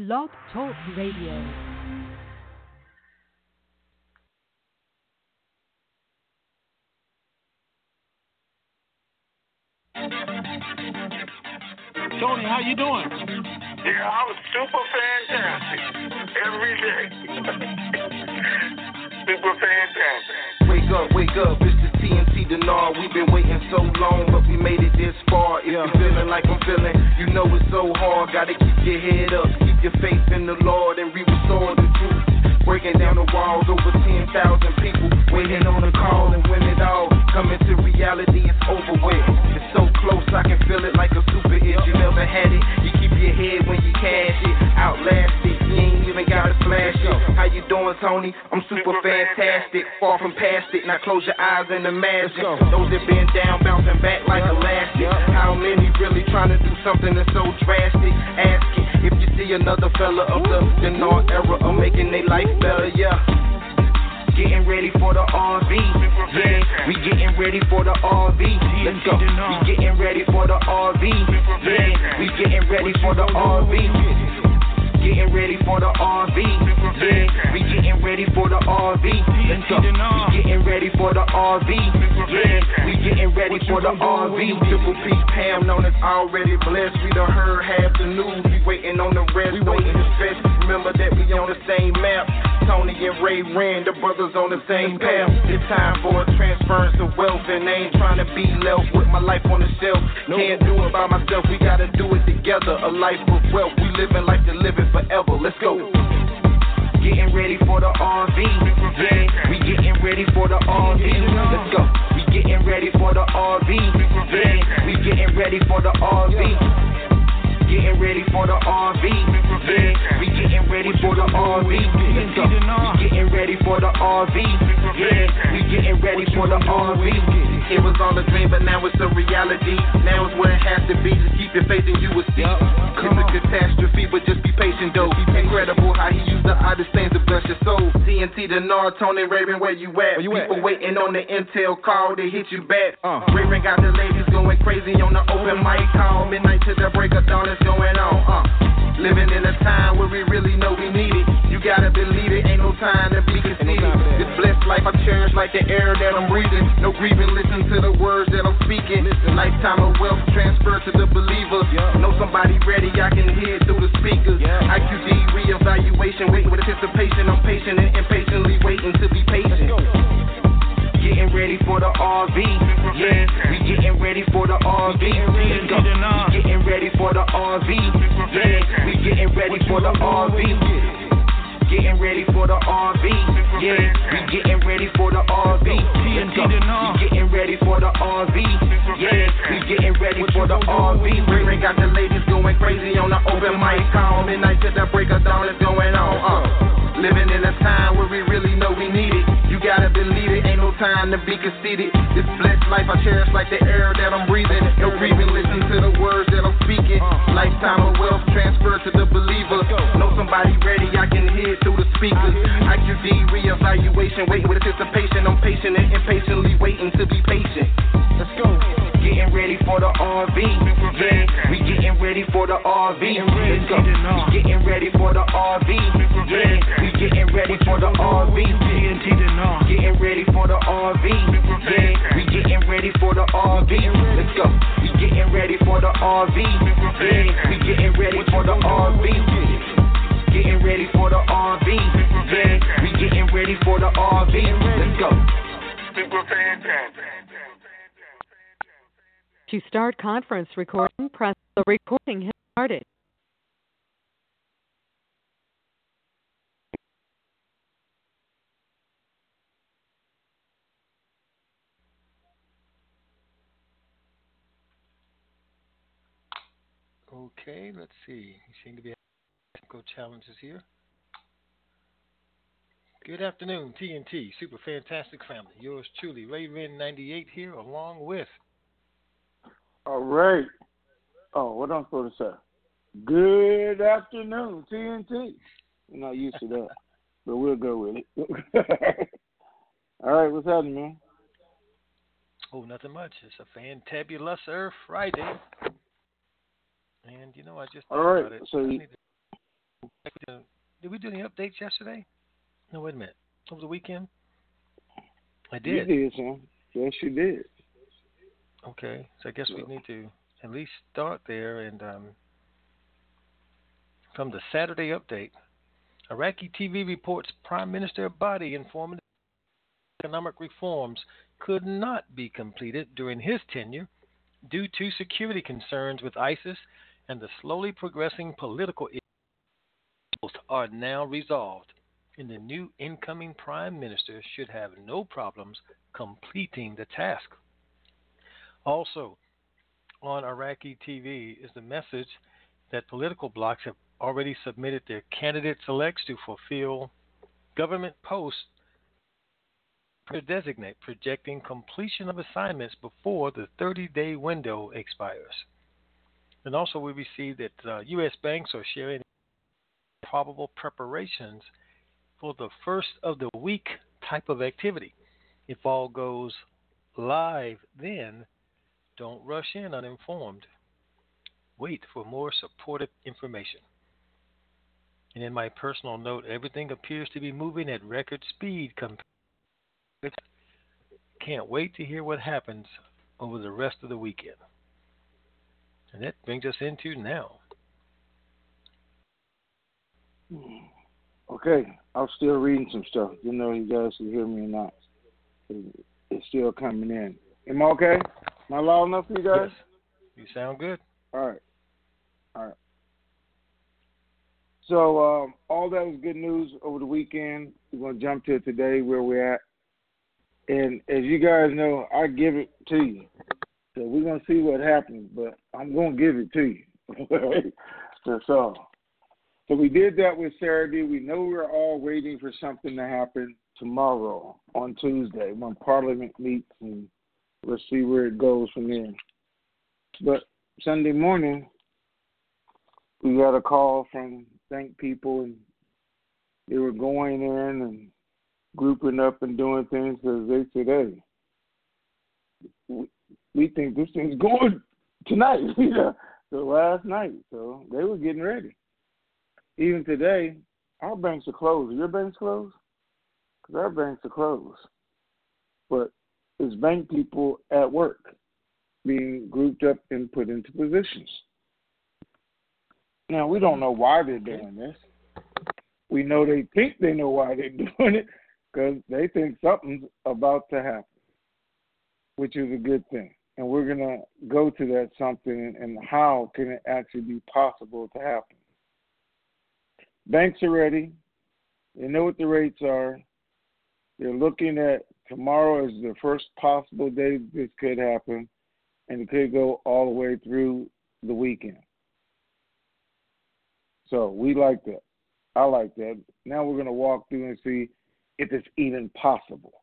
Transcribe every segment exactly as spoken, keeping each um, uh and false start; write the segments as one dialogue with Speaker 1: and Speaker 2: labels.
Speaker 1: Blog Talk Radio.
Speaker 2: Tony, how you doing?
Speaker 3: Yeah, I'm super fantastic every day. Super fantastic.
Speaker 4: Wake up, wake up, it's the T N T Denard. We've been waiting so long, but we made it this far. If
Speaker 2: Yeah.
Speaker 4: you're feeling like I'm feeling, you know it's so hard. Gotta keep your head up, keep your faith in the Lord, and we restore the truth. Breaking down the walls, over ten thousand people waiting on a call, and when it all come into reality, it's over with. It's so close, I can feel it like a super hit. You never had it, you keep your head when you cash it. Outlast it, you ain't even gotta flash it. How you doing, Tony? I'm super fantastic, far from past it. Now close your eyes and imagine those that been down, bouncing back like elastic. How many really trying to do something that's so drastic? Asking if you see another fella of the Denard era of making their life better, yeah. Getting ready for the R V, yeah. We getting ready for the R V. Let's go. We getting ready for the R V, yeah. We getting ready for the R V. Getting ready for the R V, yeah. We getting ready for the R V. Let's go. We getting ready for the R V, yeah. We getting ready for the R V. Triple P Pam known as already blessed. We done heard half the news. We waiting on the rest. We waiting to stretch. Remember that we on the same map. Tony and Ray Rand, the brothers on the same path. It's time for a transference of wealth, and I ain't trying to be left with my life on the shelf. Can't do it by myself, we gotta do it together. A life of wealth, we living like to live it forever. Let's go. Getting ready for the R V, yeah. We getting ready for the R V. Let's go. We getting ready for the R V, yeah. We getting ready for the R V. Getting ready for the R V, yeah. We getting ready for the R V. Let's go. We getting ready for the R V, yeah. We getting ready for the R V. It was all a dream, but now it's a reality. Now it's where it has to be. Just keep your faith and you will see. It's a catastrophe, but just be patient though. Incredible how he used the oddest things to bless your soul. T N T Denard, Tony Raven, where you at?
Speaker 2: Where you
Speaker 4: People
Speaker 2: at?
Speaker 4: waiting on the intel call to hit you back.
Speaker 2: Uh.
Speaker 4: Raven got the ladies going crazy on the open mic call. Midnight to the break of dawn is going on. Uh. Living in a time where we really know we need it. You gotta believe it, ain't no time to be conceited. This blessed life I cherish like the air that I'm breathing. No grieving, listen to the words that I'm speaking. Lifetime of wealth transfer to the believers. Know somebody ready, I can hear it through the speakers. I Q D reevaluation, waiting with anticipation. I'm patient and impatiently waiting to be patient. Getting ready for the R V, yeah. We getting ready for the R V. Let's go. We getting ready for the R V, yeah. We getting ready for the R V. Getting ready for the R V, yeah. We getting ready for the R V. Let's go. We getting ready for the R V, yeah. We getting ready for the R V. Ray got the ladies going crazy on the open mic call. Midnight to the break of dawn is going on. Uh. Living in a time where we really know we need it. You gotta believe it, ain't no time to be conceited. This blessed life I cherish like the air that I'm breathing. No grieving, listen to the words that I'm speaking. Lifetime of wealth transfer to the believer. Know somebody ready, I can hear it through the speakers. I Q D reevaluation, waiting with anticipation. I'm patient and impatiently waiting to be patient. Let's go. Getting ready for the R V, yeah. We getting ready for the R V. Let's go. We getting ready for the R V, yeah. We getting ready for the R V. Getting ready for the R V, yeah. We getting ready for the R V. Let's go. We getting ready for the R V, yeah. We getting ready for the R V. Getting ready for the R V, yeah. We getting ready for the R V. Let's go.
Speaker 3: Super fantastic.
Speaker 1: To start conference recording, press the recording has started.
Speaker 2: Okay, let's see. You seem to be having technical challenges here. Good afternoon, T N T, Super Fantastic Family. Yours truly, Ray Ren ninety-eight here, along with.
Speaker 5: All right. Oh, what am I supposed to say? Good afternoon, T N T. We're not used to that, but we'll go with it. All right, what's happening, man?
Speaker 2: Oh, nothing much. It's a fantabulous Friday. And, you know, I just
Speaker 5: All right,
Speaker 2: about it.
Speaker 5: so
Speaker 2: I
Speaker 5: you,
Speaker 2: need to Did we do any updates yesterday? No, wait a minute. Over the weekend? I
Speaker 5: You
Speaker 2: did.
Speaker 5: did, son. Yes, you did.
Speaker 2: Okay, so I guess we
Speaker 5: So,
Speaker 2: need to at least start there. And um, from the Saturday update, Iraqi T V reports Prime Minister Abadi informed economic reforms could not be completed during his tenure due to security concerns with ISIS, and the slowly progressing political issues are now resolved, and the new incoming prime minister should have no problems completing the task. Also, on Iraqi T V is the message that political blocs have already submitted their candidate selects to fulfill government posts to designate, projecting completion of assignments before the thirty-day window expires. And also, we received that uh, U S banks are sharing probable preparations for the first of the week type of activity. If all goes live, then don't rush in uninformed. Wait for more supportive information. And in my personal note, everything appears to be moving at record speed. Can't wait to hear what happens over the rest of the weekend. And that brings us into now.
Speaker 5: okay, I'm still reading some stuff. You know, you guys can hear me or not. It's still coming in. Am I okay? Am I loud enough for you guys?
Speaker 2: Yes. You sound good.
Speaker 5: All right. All right. So um, all that was good news over the weekend. We're going to jump to today where we're at. And as you guys know, I give it to you. So we're going to see what happens, but I'm going to give it to you. That's all. So we did that with Saturday. We know we're all waiting for something to happen tomorrow on Tuesday when Parliament meets, and let's see where it goes from there. But Sunday morning, we got a call from Bank people, and they were going in and grouping up and doing things because they said, hey, we, we think this thing's going tonight, you know, so last night. So they were getting ready. Even today, our banks are closed. Are your banks closed? Because our banks are closed. But it's bank people at work being grouped up and put into positions. Now, we don't know why they're doing this. We know they think they know why they're doing it because they think something's about to happen, which is a good thing. And we're going to go to that something and how can it actually be possible to happen. Banks are ready. They know what the rates are. They're looking at tomorrow as the first possible day this could happen, and it could go all the way through the weekend. So we like that. I like that. Now we're going to walk through and see if it's even possible.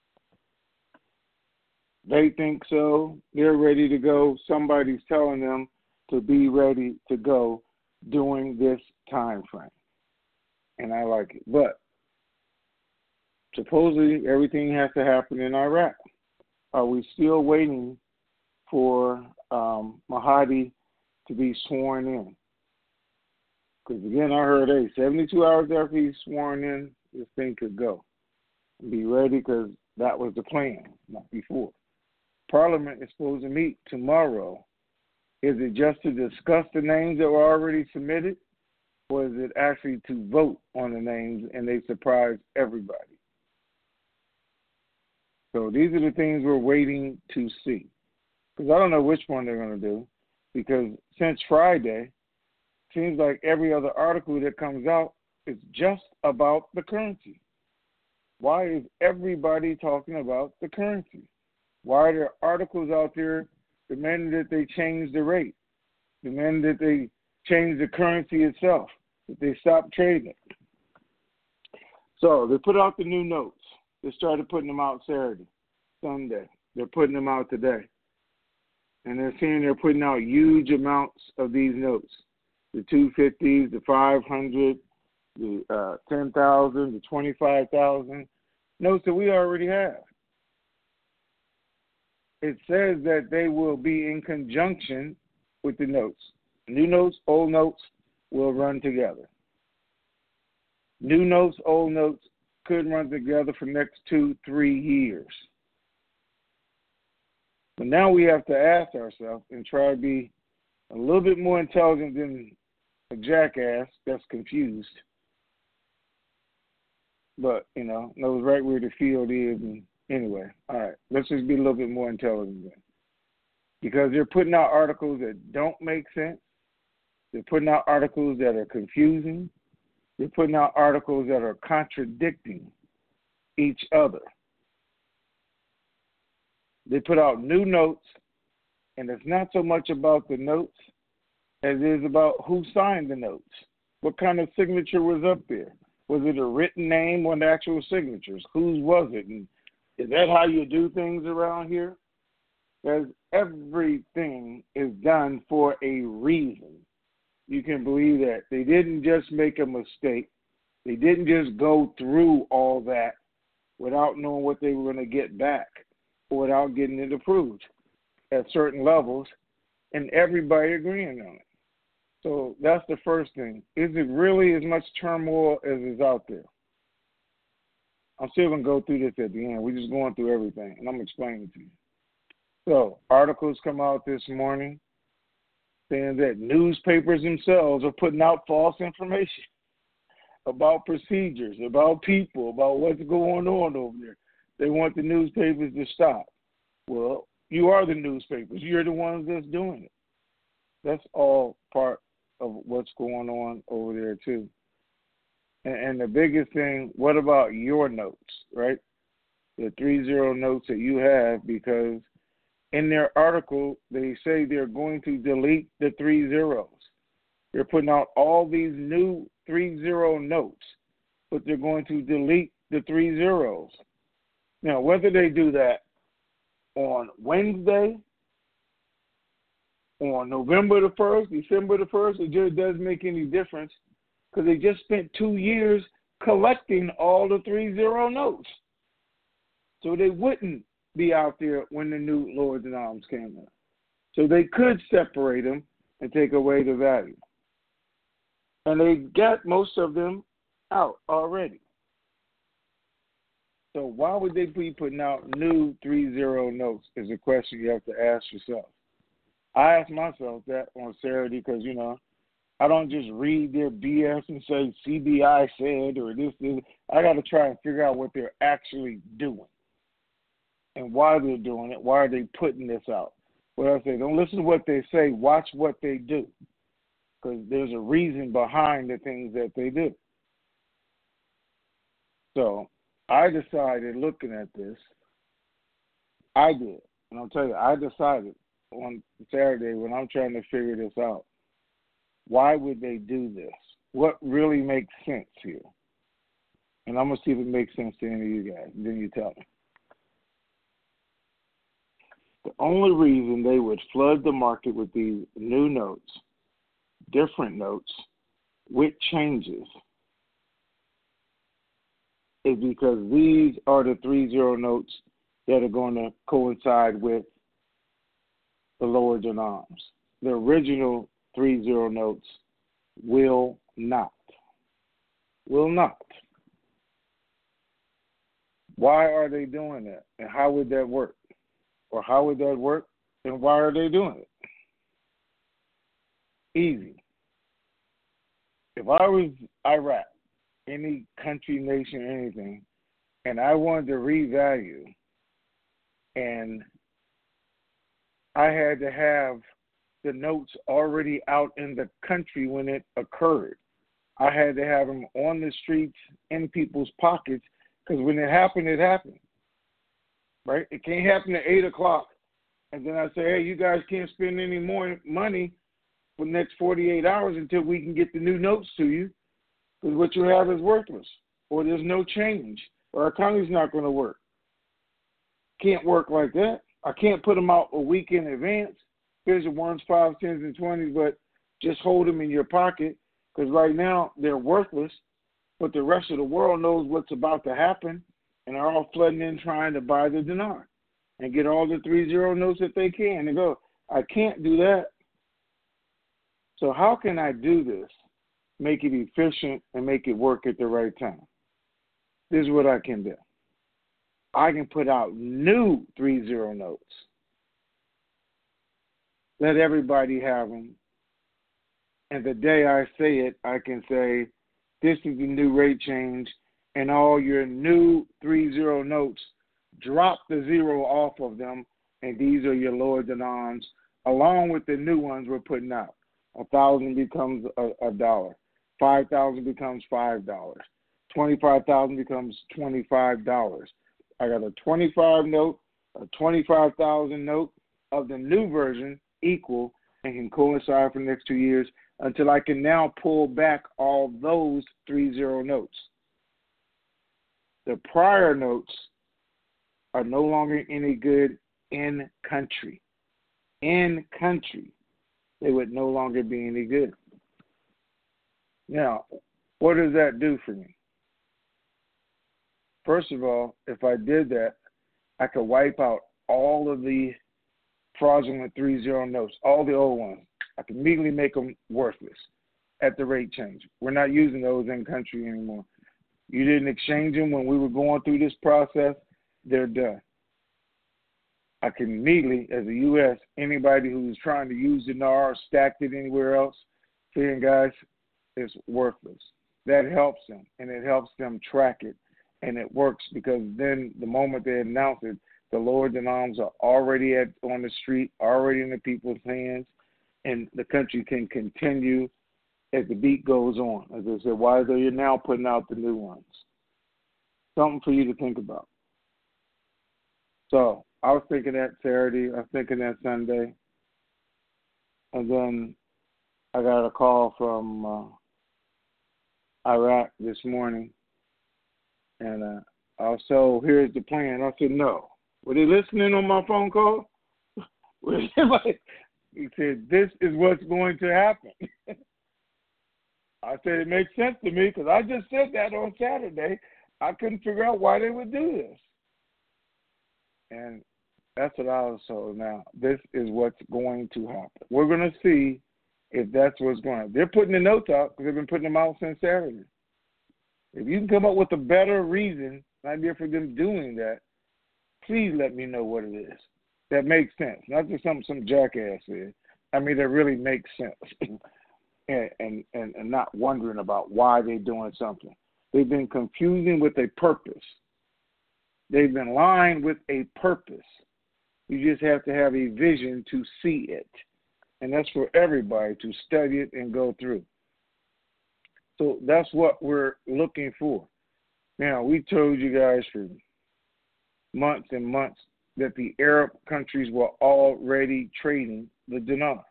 Speaker 5: They think so. They're ready to go. Somebody's telling them to be ready to go during this time frame. And I like it. But supposedly everything has to happen in Iraq. Are we still waiting for um, Mahdi to be sworn in? Because, again, I heard, hey, seventy-two hours after he's sworn in, this thing could go. Be ready because that was the plan, not before. Parliament is supposed to meet tomorrow. Is it just to discuss the names that were already submitted, or is it actually to vote on the names and they surprise everybody? So these are the things we're waiting to see. Because I don't know which one they're going to do, because since Friday, seems like every other article that comes out is just about the currency. Why is everybody talking about the currency? Why are there articles out there demanding that they change the rate, demanding that they change the currency itself, that they stop trading it? So they put out the new notes. They started putting them out Saturday, Sunday. They're putting them out today. And they're saying they're putting out huge amounts of these notes. The two fifties, the five hundred, the uh, ten thousand, the twenty-five thousand, notes that we already have. It says that they will be in conjunction with the notes. New notes, old notes will run together. New notes, old notes could run together for the next two, three years. But now we have to ask ourselves and try to be a little bit more intelligent than a jackass that's confused. But, you know, knows right where the field is. And anyway, all right, let's just be a little bit more intelligent then. Because they're putting out articles that don't make sense. They're putting out articles that are confusing. They're putting out articles that are contradicting each other. They put out new notes, and it's not so much about the notes as it is about who signed the notes. What kind of signature was up there? Was it a written name or the actual signatures? Whose was it? And is that how you do things around here? Because everything is done for a reason. You can believe that. They didn't just make a mistake. They didn't just go through all that without knowing what they were going to get back or without getting it approved at certain levels and everybody agreeing on it. So that's the first thing. Is it really as much turmoil as is out there? I'm still going to go through this at the end. We're just going through everything, and I'm explaining it to you. So articles come out this morning saying that newspapers themselves are putting out false information about procedures, about people, about what's going on over there. They want the newspapers to stop. Well, you are the newspapers. You're the ones that's doing it. That's all part of what's going on over there, too. And, and the biggest thing, what about your notes, right? The three zero notes that you have, because in their article, they say they're going to delete the three zeros. They're putting out all these new three zero notes, but they're going to delete the three zeros. Now, whether they do that on Wednesday, on November the first, December the first, it just doesn't make any difference because they just spent two years collecting all the three zero notes. So they wouldn't be out there when the new Lords in Arms came in. So they could separate them and take away the value. And they got most of them out already. So why would they be putting out new three zero notes is a question you have to ask yourself. I asked myself that on Saturday because, you know, I don't just read their B S and say C B I said or this, this. I got to try and figure out what they're actually doing and why they're doing it. Why are they putting this out? Well, I say, don't listen to what they say. Watch what they do because there's a reason behind the things that they do. So I decided looking at this, I did. And I'll tell you, I decided on Saturday when I'm trying to figure this out, why would they do this? What really makes sense here? And I'm going to see if it makes sense to any of you guys. Then you tell me. The only reason they would flood the market with these new notes, different notes, with changes, is because these are the three zero notes that are going to coincide with the Lords in Arms. The original three zero notes will not. Will not. Why are they doing that? And how would that work? Or how would that work? And why are they doing it? Easy. If I was Iraq, any country, nation, anything, and I wanted to revalue, and I had to have the notes already out in the country when it occurred. I had to have them on the streets, in people's pockets, because when it happened, it happened. Right? It can't happen at eight o'clock, and then I say, hey, you guys can't spend any more money for the next forty-eight hours until we can get the new notes to you, because what you have is worthless, or there's no change, or our economy's not going to work. Can't work like that. I can't put them out a week in advance. Here's the ones, fives, tens, and twenties, but just hold them in your pocket, because right now they're worthless, but the rest of the world knows what's about to happen, and are all flooding in trying to buy the dinar and get all the three zero notes that they can and go, I can't do that. So how can I do this make it efficient, and make it work at the right time. This is what I can do. I can put out new three zero notes. Let everybody have them. And the day I say it, I can say, this is the new rate change, and all your new three zero notes, drop the zero off of them, and these are your lower denoms, along with the new ones we're putting out. A thousand becomes a, a dollar. Five thousand becomes five dollars. Twenty-five thousand becomes twenty-five dollars. I got a twenty-five note, a twenty-five thousand note of the new version equal and can coincide for the next two years until I can now pull back all those three zero notes. The prior notes are no longer any good in country. In country, they would no longer be any good. Now, what does that do for me? First of all, if I did that, I could wipe out all of the fraudulent three zero notes, all the old ones. I could immediately make them worthless at the rate change. We're not using those in country anymore. You didn't exchange them when we were going through this process. They're done. I can immediately, as a U S, anybody who's trying to use the N A R or stacked it anywhere else, saying, guys, it's worthless. That helps them, and it helps them track it, and it works because then the moment they announce it, the lower denoms are already at, on the street, already in the people's hands, and the country can continue as the beat goes on. As I said, why are you now putting out the new ones? Something for you to think about. So I was thinking that Saturday, I was thinking that Sunday, and then I got a call from uh, Iraq this morning, and uh, also, here's the plan. I said, no. Were they listening on my phone call? He said, this is what's going to happen. I said, it makes sense to me because I just said that on Saturday. I couldn't figure out why they would do this. And that's what I was told now. This is what's going to happen. We're going to see if that's what's going to happen. They're putting the notes out because they've been putting them out since Saturday. If you can come up with a better reason, idea for them doing that, please let me know what it is. That makes sense. Not just something some jackass said. I mean, that really makes sense. and, and, and, and not wondering about why they're doing something. They've been confusing with a purpose. They've been lying with a purpose. You just have to have a vision to see it. And that's for everybody to study it and go through. So that's what we're looking for. Now, we told you guys for months and months that the Arab countries were already trading the dinar.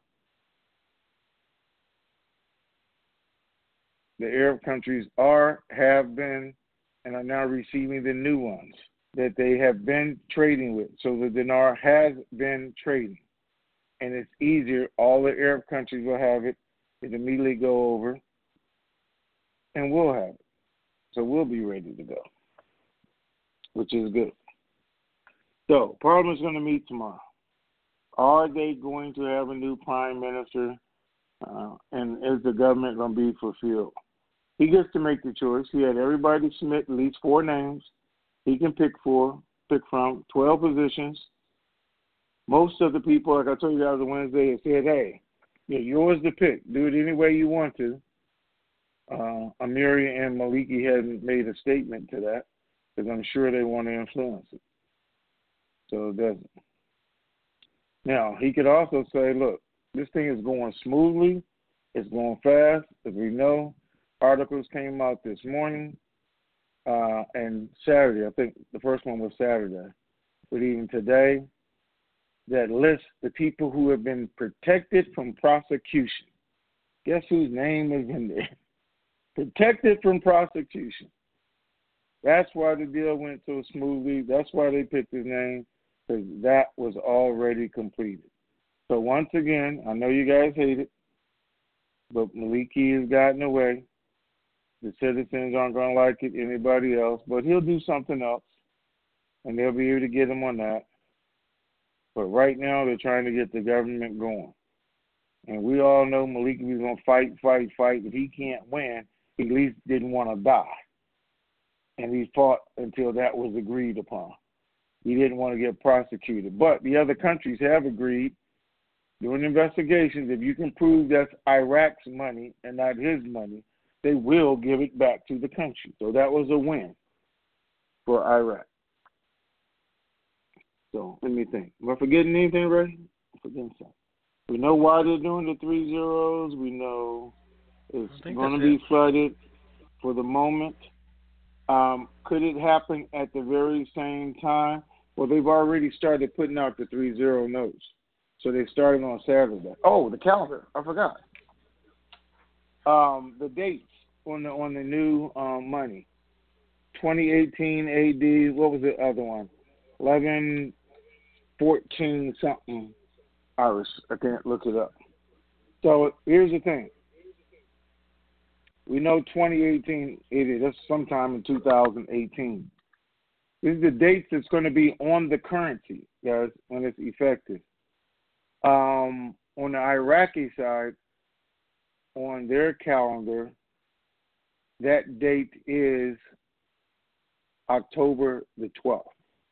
Speaker 5: The Arab countries are, have been, and are now receiving the new ones that they have been trading with. So the dinar has been trading. And it's easier. All the Arab countries will have it. It immediately go over. And we'll have it. So we'll be ready to go, which is good. So Parliament's going to meet tomorrow. Are they going to have a new prime minister? Uh, and is the government going to be fulfilled? He gets to make the choice. He had everybody submit at least four names. He can pick four, pick from twelve positions. Most of the people, like I told you guys on Wednesday, have said, hey, yeah, yours to pick. Do it any way you want to. Uh, Amiri and Maliki hadn't made a statement to that because I'm sure they want to influence it. So it doesn't. Now, he could also say, look, this thing is going smoothly. It's going fast. As we know, articles came out this morning uh, and Saturday. I think the first one was Saturday. But even today, that lists the people who have been protected from prosecution. Guess whose name is in there? Protected from prosecution. That's why the deal went so smoothly. That's why they picked his name, because that was already completed. So once again, I know you guys hate it, but Maliki has gotten away. The citizens aren't going to like it, anybody else, but he'll do something else, and they'll be able to get him on that. But right now, they're trying to get the government going. And we all know Malik was going to fight, fight, fight. If he can't win, he at least didn't want to die. And he fought until that was agreed upon. He didn't want to get prosecuted. But the other countries have agreed, doing investigations, if you can prove that's Iraq's money and not his money, they will give it back to the country. So that was a win for Iraq. So let me think. Am I forgetting anything, Ray? I'm forgetting something. We know why they're doing the three zeros. We know it's going to be it. flooded for the moment. Um, could it happen at the very same time? Well, they've already started putting out the three zero notes. So they started on Saturday. Oh, the calendar. I forgot. Um, the dates on the on the new um, money. twenty eighteen A D. What was the other one? eleven fourteen something. Irish. I can't look it up. So here's the thing. We know twenty eighteen it is. That's sometime in two thousand eighteen. This is the dates that's going to be on the currency, guys, when it's effective. Um, on the Iraqi side, on their calendar, that date is October the twelfth.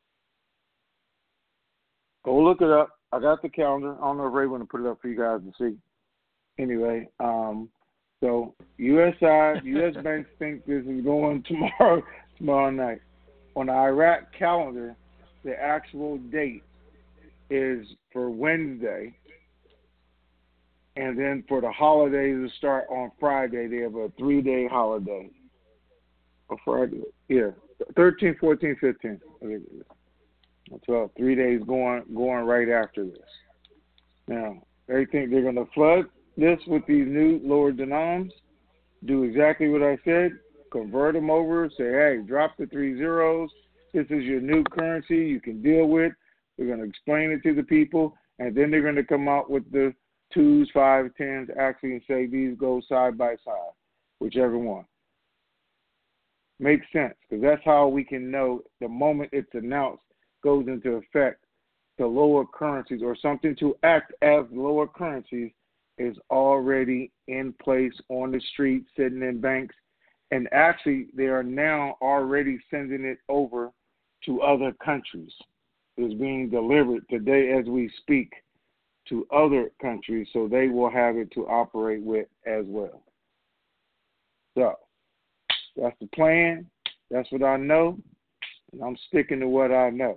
Speaker 5: Go look it up. I got the calendar. I don't know if Ray want to put it up for you guys to see. Anyway, um, so U S side, U S banks think this is going tomorrow, tomorrow night. On the Iraq calendar, the actual date is for Wednesday, and then for the holidays to start on Friday, they have a three-day holiday. Or Friday, yeah, thirteen, fourteen, fifteen. twelve, three days going going right after this. Now, they think they're going to flood this with these new lower denoms, do exactly what I said, convert them over, say, hey, drop the three zeros. This is your new currency you can deal with. We're going to explain it to the people, and then they're going to come out with the twos, fives, tens, actually, and say these go side by side, whichever one. Makes sense, because that's how we can know the moment it's announced goes into effect, the lower currencies or something to act as lower currencies is already in place on the street, sitting in banks. And actually, they are now already sending it over to other countries. It's being delivered today as we speak to other countries, so they will have it to operate with as well. So that's the plan. That's what I know, and I'm sticking to what I know.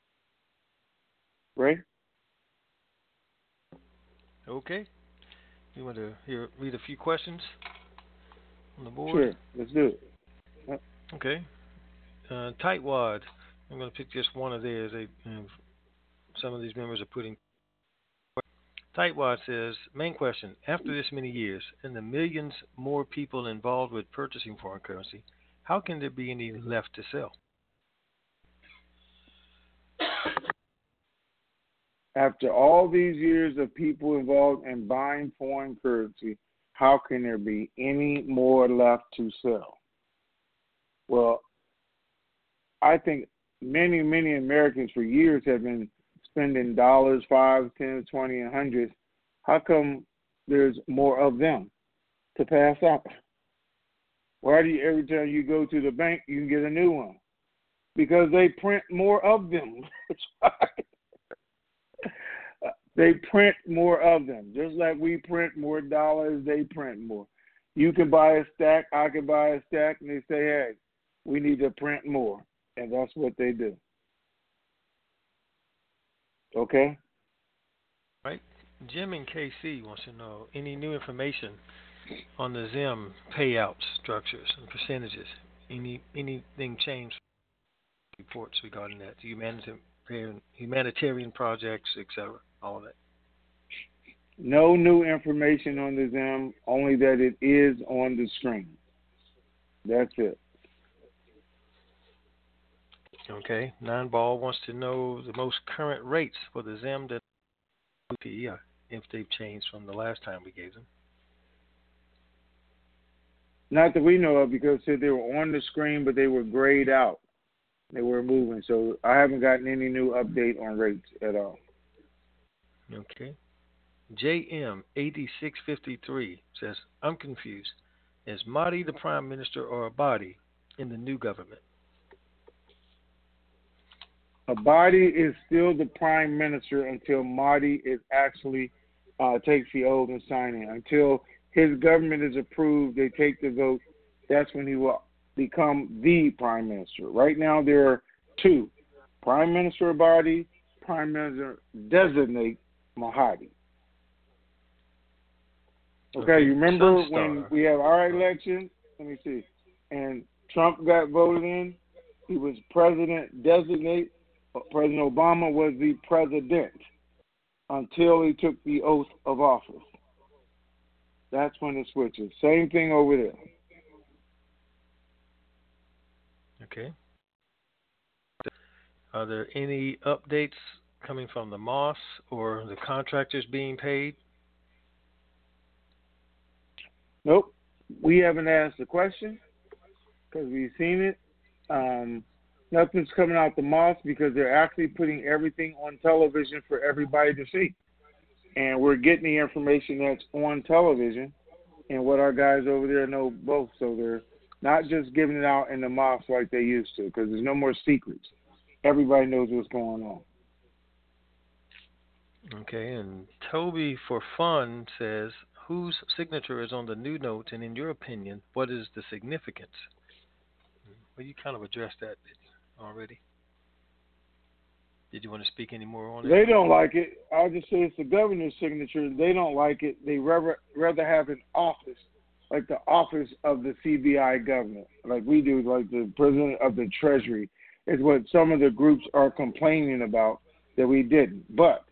Speaker 5: Ray?
Speaker 2: Okay. You want to hear, read a few questions on the board?
Speaker 5: Sure. Let's do it. Yep.
Speaker 2: Okay. Uh, Tightwad. I'm going to pick just one of theirs. They, you know, some of these members are putting. Tightwad says, main question, after this many years and the millions more people involved with purchasing foreign currency, how can there be any left to sell?
Speaker 5: After all these years of people involved in buying foreign currency, how can there be any more left to sell? Well, I think many, many Americans for years have been spending dollars, five, ten, twenty, and hundreds. How come there's more of them to pass out? Why do you, every time you go to the bank, you can get a new one? Because they print more of them. They print more of them. Just like we print more dollars, they print more. You can buy a stack, I can buy a stack, and they say, hey, we need to print more. And that's what they do. Okay?
Speaker 2: Right. Jim in K C wants to know any new information on the Zim payout structures and percentages. Any anything changed? Reports regarding that, humanitarian humanitarian projects, et cetera. All of that.
Speaker 5: No new information on the Zim, only that it is on the screen. That's it.
Speaker 2: Okay. Nine Ball wants to know the most current rates for the Zim that if they've changed from the last time we gave them.
Speaker 5: Not that we know of, because they were on the screen, but they were grayed out. They were moving, so I haven't gotten any new update on rates at all.
Speaker 2: Okay. J M eighty-six fifty-three says, I'm confused. Is Mahdi the prime minister or Abadi in the new government?
Speaker 5: Abadi is still the prime minister until Mahdi is actually uh, takes the oath and signing. Until his government is approved, they take the vote. That's when he will become the prime minister. Right now, there are two: Prime Minister Abadi, Prime Minister designate Mahdi. Okay,
Speaker 2: Okay,
Speaker 5: you remember
Speaker 2: Sunstar.
Speaker 5: when we have our election? Let me see. And Trump got voted in. He was president designate. President Obama was the president until he took the oath of office. That's when it switches. Same thing over there.
Speaker 2: Okay. Are there any updates coming from the Moss or the contractors being paid?
Speaker 5: Nope. We haven't asked the question because we've seen it. Um, nothing's coming out the Moss because they're actually putting everything on television for everybody to see. And we're getting the information that's on television and what our guys over there know both. So they're not just giving it out in the Moss like they used to because there's no more secrets. Everybody knows what's going on.
Speaker 2: Okay, and Toby for Fun says, whose signature is on the new notes, and in your opinion, what is the significance? Well, you kind of addressed that already. Did you want to speak any more on it?
Speaker 5: They don't like it. I'll just say it's the governor's signature. They don't like it. They rather, rather have an office, like the office of the C B I governor, like we do, like the president of the Treasury, is what some of the groups are complaining about that we didn't. But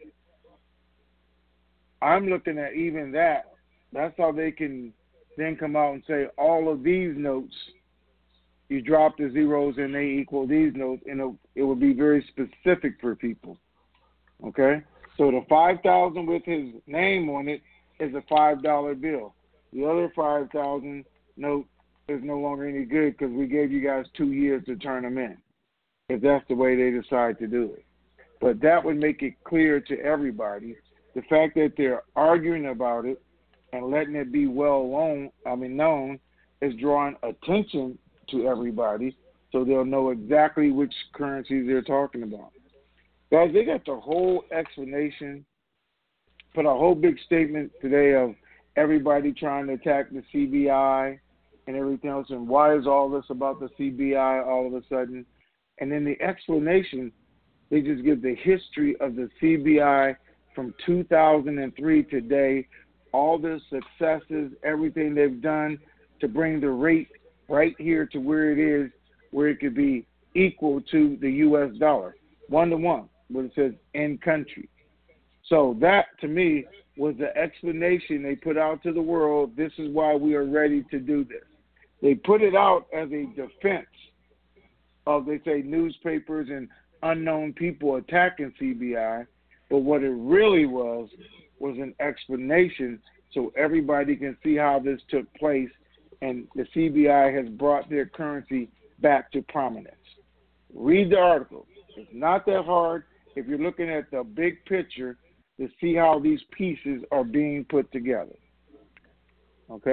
Speaker 5: I'm looking at even that. That's how they can then come out and say all of these notes, you drop the zeros and they equal these notes, and it, it would be very specific for people. Okay? So the five thousand with his name on it is a five dollar bill. The other five thousand note is no longer any good because we gave you guys two years to turn them in, if that's the way they decide to do it. But that would make it clear to everybody. The fact that they're arguing about it and letting it be well known, I mean known, is drawing attention to everybody, so they'll know exactly which currencies they're talking about. Guys, they got the whole explanation, put a whole big statement today of everybody trying to attack the C B I and everything else, and why is all this about the C B I all of a sudden? And then the explanation, they just give the history of the C B I from two thousand three to today, all their successes, everything they've done to bring the rate right here to where it is, where it could be equal to the U S dollar, one to one, where it says in country. So that, to me, was the explanation they put out to the world. This is why we are ready to do this. They put it out as a defense of, they say, newspapers and unknown people attacking C B I, but what it really was was an explanation so everybody can see how this took place, and the C B I has brought their currency back to prominence. Read the article. It's not that hard if you're looking at the big picture to see how these pieces are being put together. Okay?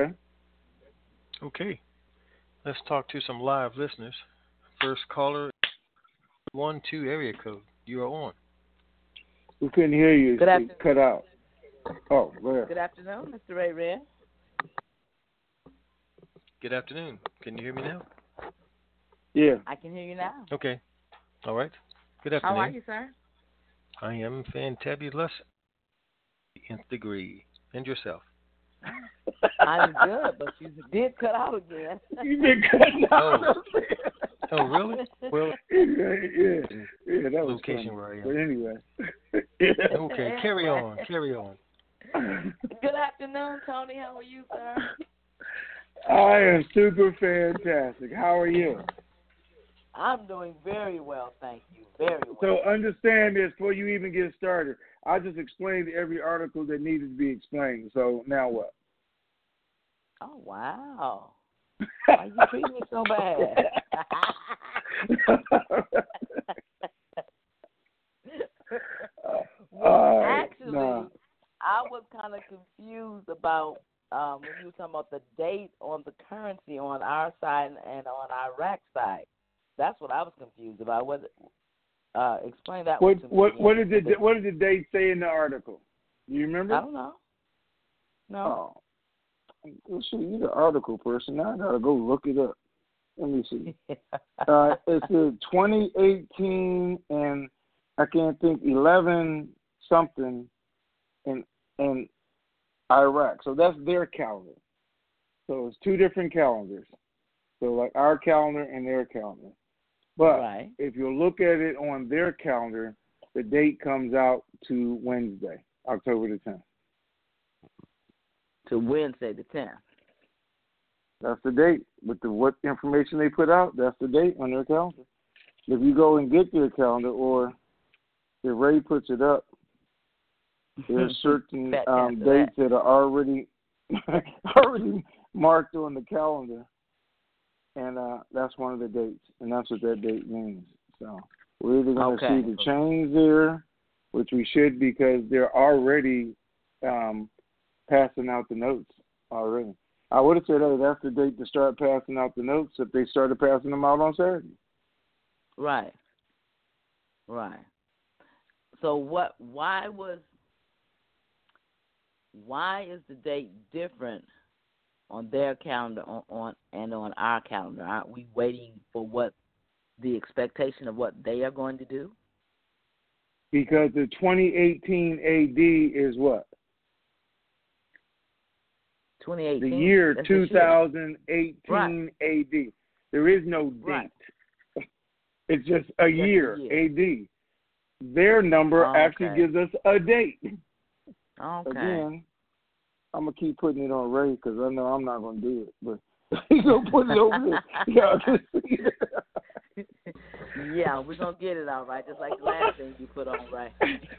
Speaker 2: Okay. Let's talk to some live listeners. First caller, one two area code. You are on.
Speaker 5: We couldn't hear you.
Speaker 6: Good
Speaker 5: It cut out. Oh, go ahead.
Speaker 6: Good afternoon, Mister Ray Red.
Speaker 2: Good afternoon. Can you hear me now?
Speaker 5: Yeah.
Speaker 6: I can hear you now.
Speaker 2: Okay. All right. Good afternoon.
Speaker 6: How are you, sir?
Speaker 2: I am fantabulous. Nth degree. And yourself?
Speaker 6: I'm good, but you did cut out again.
Speaker 5: You've been cutting out.
Speaker 2: Oh. Oh, really? Well,
Speaker 5: yeah, yeah, yeah, that was
Speaker 2: location
Speaker 5: funny.
Speaker 2: where I am.
Speaker 5: But anyway. yeah.
Speaker 2: Okay, carry on, carry on.
Speaker 6: Good afternoon, Tony. How are you, sir?
Speaker 5: I am super fantastic. How are you?
Speaker 6: I'm doing very well, thank you. Very well.
Speaker 5: So understand this before you even get started. I just explained every article that needed to be explained. So now what?
Speaker 6: Oh, wow. Why you treat me so bad? well,
Speaker 5: uh,
Speaker 6: actually,
Speaker 5: nah.
Speaker 6: I was kind of confused about um, when you were talking about the date on the currency on our side and on Iraq's side. That's what I was confused about. Was it, uh, explain that
Speaker 5: What
Speaker 6: one to
Speaker 5: what
Speaker 6: me.
Speaker 5: what did the what did the date say in the article? Do you remember?
Speaker 6: I don't know. No.
Speaker 5: Oh, well, see, you're the article person. Now I gotta go look it up. Let me see. uh, it's the twenty eighteen and I can't think eleven something in in Iraq. So that's their calendar. So it's two different calendars. So like our calendar and their calendar. But
Speaker 6: right.
Speaker 5: if you look at it on their calendar, the date comes out to Wednesday, October the tenth.
Speaker 6: To Wednesday the tenth.
Speaker 5: That's the date. With the what information they put out, that's the date on their calendar. If you go and get their calendar, or if Ray puts it up, there's certain um, dates that are already already marked on the calendar, and uh, that's one of the dates, and that's what that date means. So we're either going to
Speaker 6: okay.
Speaker 5: see the change there, which we should, because they're already um, passing out the notes already. I would have said, hey, that's the date to start passing out the notes if they started passing them out on Saturday.
Speaker 6: Right. Right. So what? Why was? Why is the date different on their calendar on, on and on our calendar? Aren't we waiting for what the expectation of what they are going to do?
Speaker 5: Because the twenty eighteen A D is what?
Speaker 6: twenty eighteen.
Speaker 5: The year
Speaker 6: That's
Speaker 5: two thousand eighteen
Speaker 6: right.
Speaker 5: A D. There is no date.
Speaker 6: Right.
Speaker 5: It's just a
Speaker 6: just
Speaker 5: year,
Speaker 6: a year,
Speaker 5: A D. Their number
Speaker 6: okay.
Speaker 5: actually gives us a date.
Speaker 6: Okay.
Speaker 5: Again, I'm going to keep putting it on Ray because I know I'm not going to do it. But he's going to put it over there. Yeah, I can see it.
Speaker 6: Yeah, we're going to get it all right, just like the last thing you put on, right?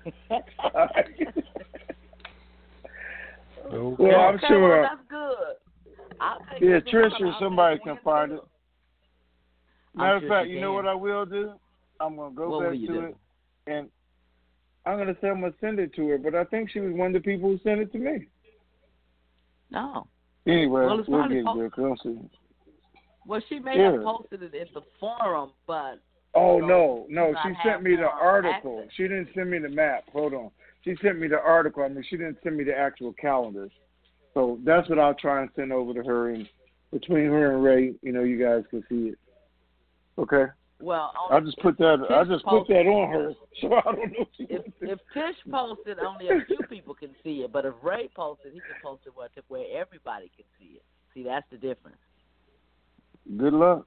Speaker 2: Okay.
Speaker 5: Well, I'm
Speaker 6: okay,
Speaker 5: sure.
Speaker 6: Well, that's good. I'll take
Speaker 5: Yeah,
Speaker 6: it.
Speaker 5: Trish or
Speaker 6: I'll
Speaker 5: somebody
Speaker 6: take
Speaker 5: can
Speaker 6: it.
Speaker 5: find it. Matter
Speaker 6: I'm
Speaker 5: of
Speaker 6: sure
Speaker 5: fact,
Speaker 6: she
Speaker 5: you know
Speaker 6: can.
Speaker 5: what I will do? I'm going to go
Speaker 6: What
Speaker 5: back
Speaker 6: will you
Speaker 5: to
Speaker 6: do?
Speaker 5: it, and I'm going to say I'm going to send it to her, but I think she was one of the people who sent it to me.
Speaker 6: No.
Speaker 5: Anyway,
Speaker 6: Well, it's
Speaker 5: we'll
Speaker 6: probably
Speaker 5: get
Speaker 6: post-
Speaker 5: there. 'Cause I don't see.
Speaker 6: Well, she may
Speaker 5: Yeah.
Speaker 6: have posted it in the forum, but
Speaker 5: Oh,
Speaker 6: so
Speaker 5: no, no.
Speaker 6: not
Speaker 5: She
Speaker 6: have
Speaker 5: sent me the
Speaker 6: forum
Speaker 5: article.
Speaker 6: access.
Speaker 5: She didn't send me the map. Hold on. She sent me the article. I mean, she didn't send me the actual calendars. So that's what I'll try and send over to her. And between her and Ray, you know, you guys can see it. Okay?
Speaker 6: Well,
Speaker 5: I'll just put that.
Speaker 6: Tish
Speaker 5: I'll just put
Speaker 6: posted,
Speaker 5: that on her. So I don't know. If, she
Speaker 6: if,
Speaker 5: wants to-
Speaker 6: if Tish posted, only a few people can see it. But if Ray posted, he can post it where, where everybody can see it. See, that's the difference.
Speaker 5: Good luck.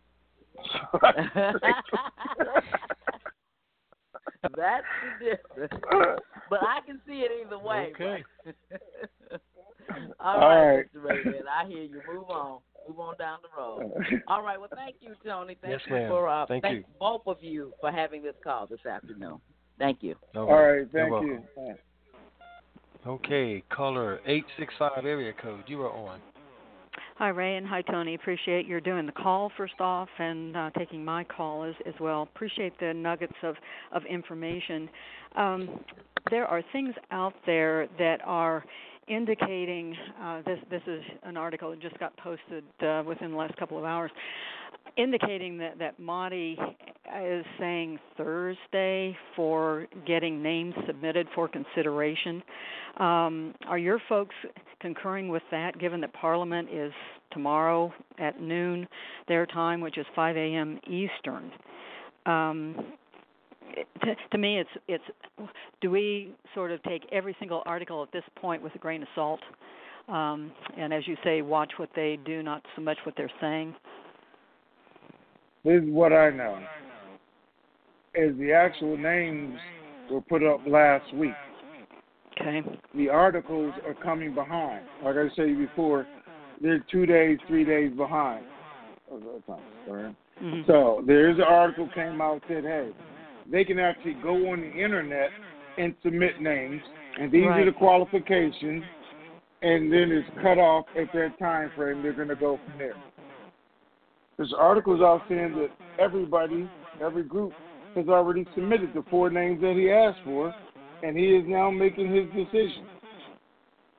Speaker 6: That's the difference. But I can see it either way.
Speaker 2: Okay.
Speaker 6: All
Speaker 5: All
Speaker 6: right,
Speaker 5: right.
Speaker 6: Mister Raymond, I hear you. Move on. Move on down the road. All right. Well, thank you, Tony. Thank
Speaker 2: Yes,
Speaker 6: you
Speaker 2: ma'am.
Speaker 6: for uh,
Speaker 2: Thank you.
Speaker 6: both of you for having this call this afternoon. Thank you.
Speaker 2: All
Speaker 5: All right.
Speaker 2: You're
Speaker 5: Thank
Speaker 2: welcome.
Speaker 5: you. All right.
Speaker 2: Okay, caller eight six five area code. You are on.
Speaker 1: Hi, Ray, and hi, Tony. Appreciate your doing the call, first off, and uh, taking my call as, as well. Appreciate the nuggets of, of information. Um, there are things out there that are indicating, uh, this, this is an article that just got posted uh, within the last couple of hours, indicating that, that Mahdi is saying Thursday for getting names submitted for consideration. Um, are your folks concurring with that, given that Parliament is tomorrow at noon their time, which is five a.m. Eastern? Um, to, to me, it's it's. Do we sort of take every single article at this point with a grain of salt, um, and as you say, watch what they do, not so much what they're saying?
Speaker 5: This is what I know. Is the actual names were put up last week.
Speaker 1: Okay.
Speaker 5: The articles are coming behind. Like I said before, they're two days, three days behind.
Speaker 1: Mm-hmm.
Speaker 5: So there's an article came out that said, hey, they can actually go on the internet and submit names, and these
Speaker 1: Right.
Speaker 5: are the qualifications, and then it's cut off at their time frame. They're going to go from there. There's articles out saying that everybody, every group, has already submitted the four names that he asked for, and he is now making his decision.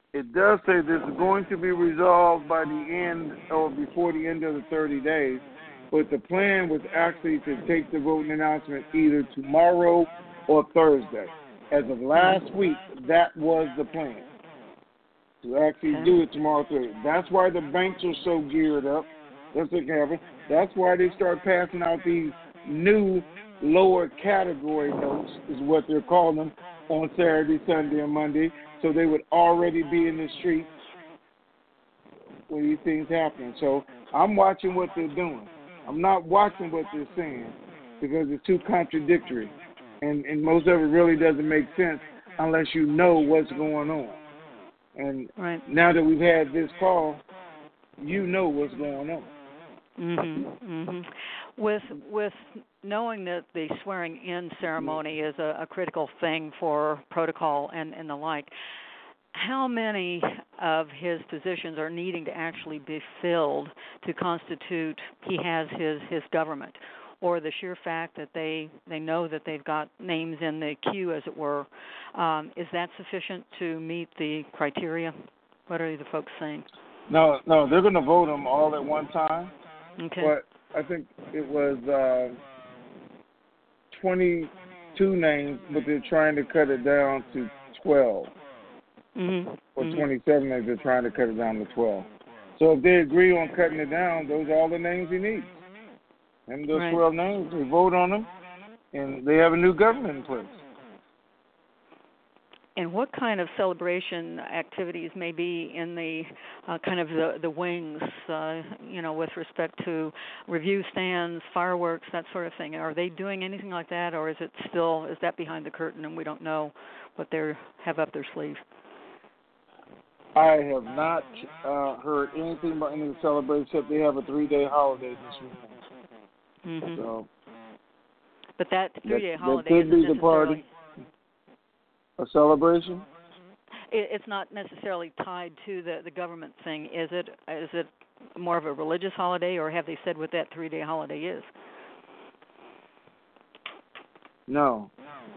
Speaker 5: It does say this is going to be resolved by the end or before the end of the thirty days, but the plan was actually to take the voting announcement either tomorrow or Thursday. As of last week, that was the plan, to actually
Speaker 1: Okay.
Speaker 5: do it tomorrow, Thursday. That's why the banks are so geared up. That's what happened. That's why they start passing out these new lower category notes, is what they're calling them, on Saturday, Sunday, and Monday, so they would already be in the streets when these things happen. So I'm watching what they're doing. I'm not watching what they're saying because it's too contradictory. And, and most of it really doesn't make sense unless you know what's going on. And
Speaker 1: Right.
Speaker 5: now that we've had this call, you know what's going on.
Speaker 1: Mhm. Mhm. With with knowing that the swearing in ceremony is a, a critical thing for protocol and, and the like, how many of his positions are needing to actually be filled to constitute he has his, his government? Or the sheer fact that they, they know that they've got names in the queue, as it were, um, is that sufficient to meet the criteria? What are the folks saying?
Speaker 5: No, no, they're going to vote them all at one time.
Speaker 1: Okay.
Speaker 5: But I think it was uh, twenty-two names, but they're trying to cut it down to twelve.
Speaker 1: Mm-hmm.
Speaker 5: Or
Speaker 1: mm-hmm.
Speaker 5: twenty-seven names, they're trying to cut it down to twelve. So if they agree on cutting it down, those are all the names he needs. And those
Speaker 1: Right.
Speaker 5: twelve names, they vote on them, and they have a new government in place.
Speaker 1: And what kind of celebration activities may be in the uh, kind of the, the wings, uh, you know, with respect to review stands, fireworks, that sort of thing? Are they doing anything like that, or is it still, is that behind the curtain and we don't know what they have up their sleeve?
Speaker 5: I have not uh, heard anything about any celebration except they have a three-day holiday this weekend.
Speaker 1: Mm-hmm.
Speaker 5: So
Speaker 1: but that three-day
Speaker 5: that,
Speaker 1: holiday
Speaker 5: that could
Speaker 1: isn't
Speaker 5: be the party.
Speaker 1: necessarily...
Speaker 5: A celebration?
Speaker 1: It, it's not necessarily tied to the, the government thing, is it? Is it more of a religious holiday, or have they said what that three-day holiday is?
Speaker 5: No.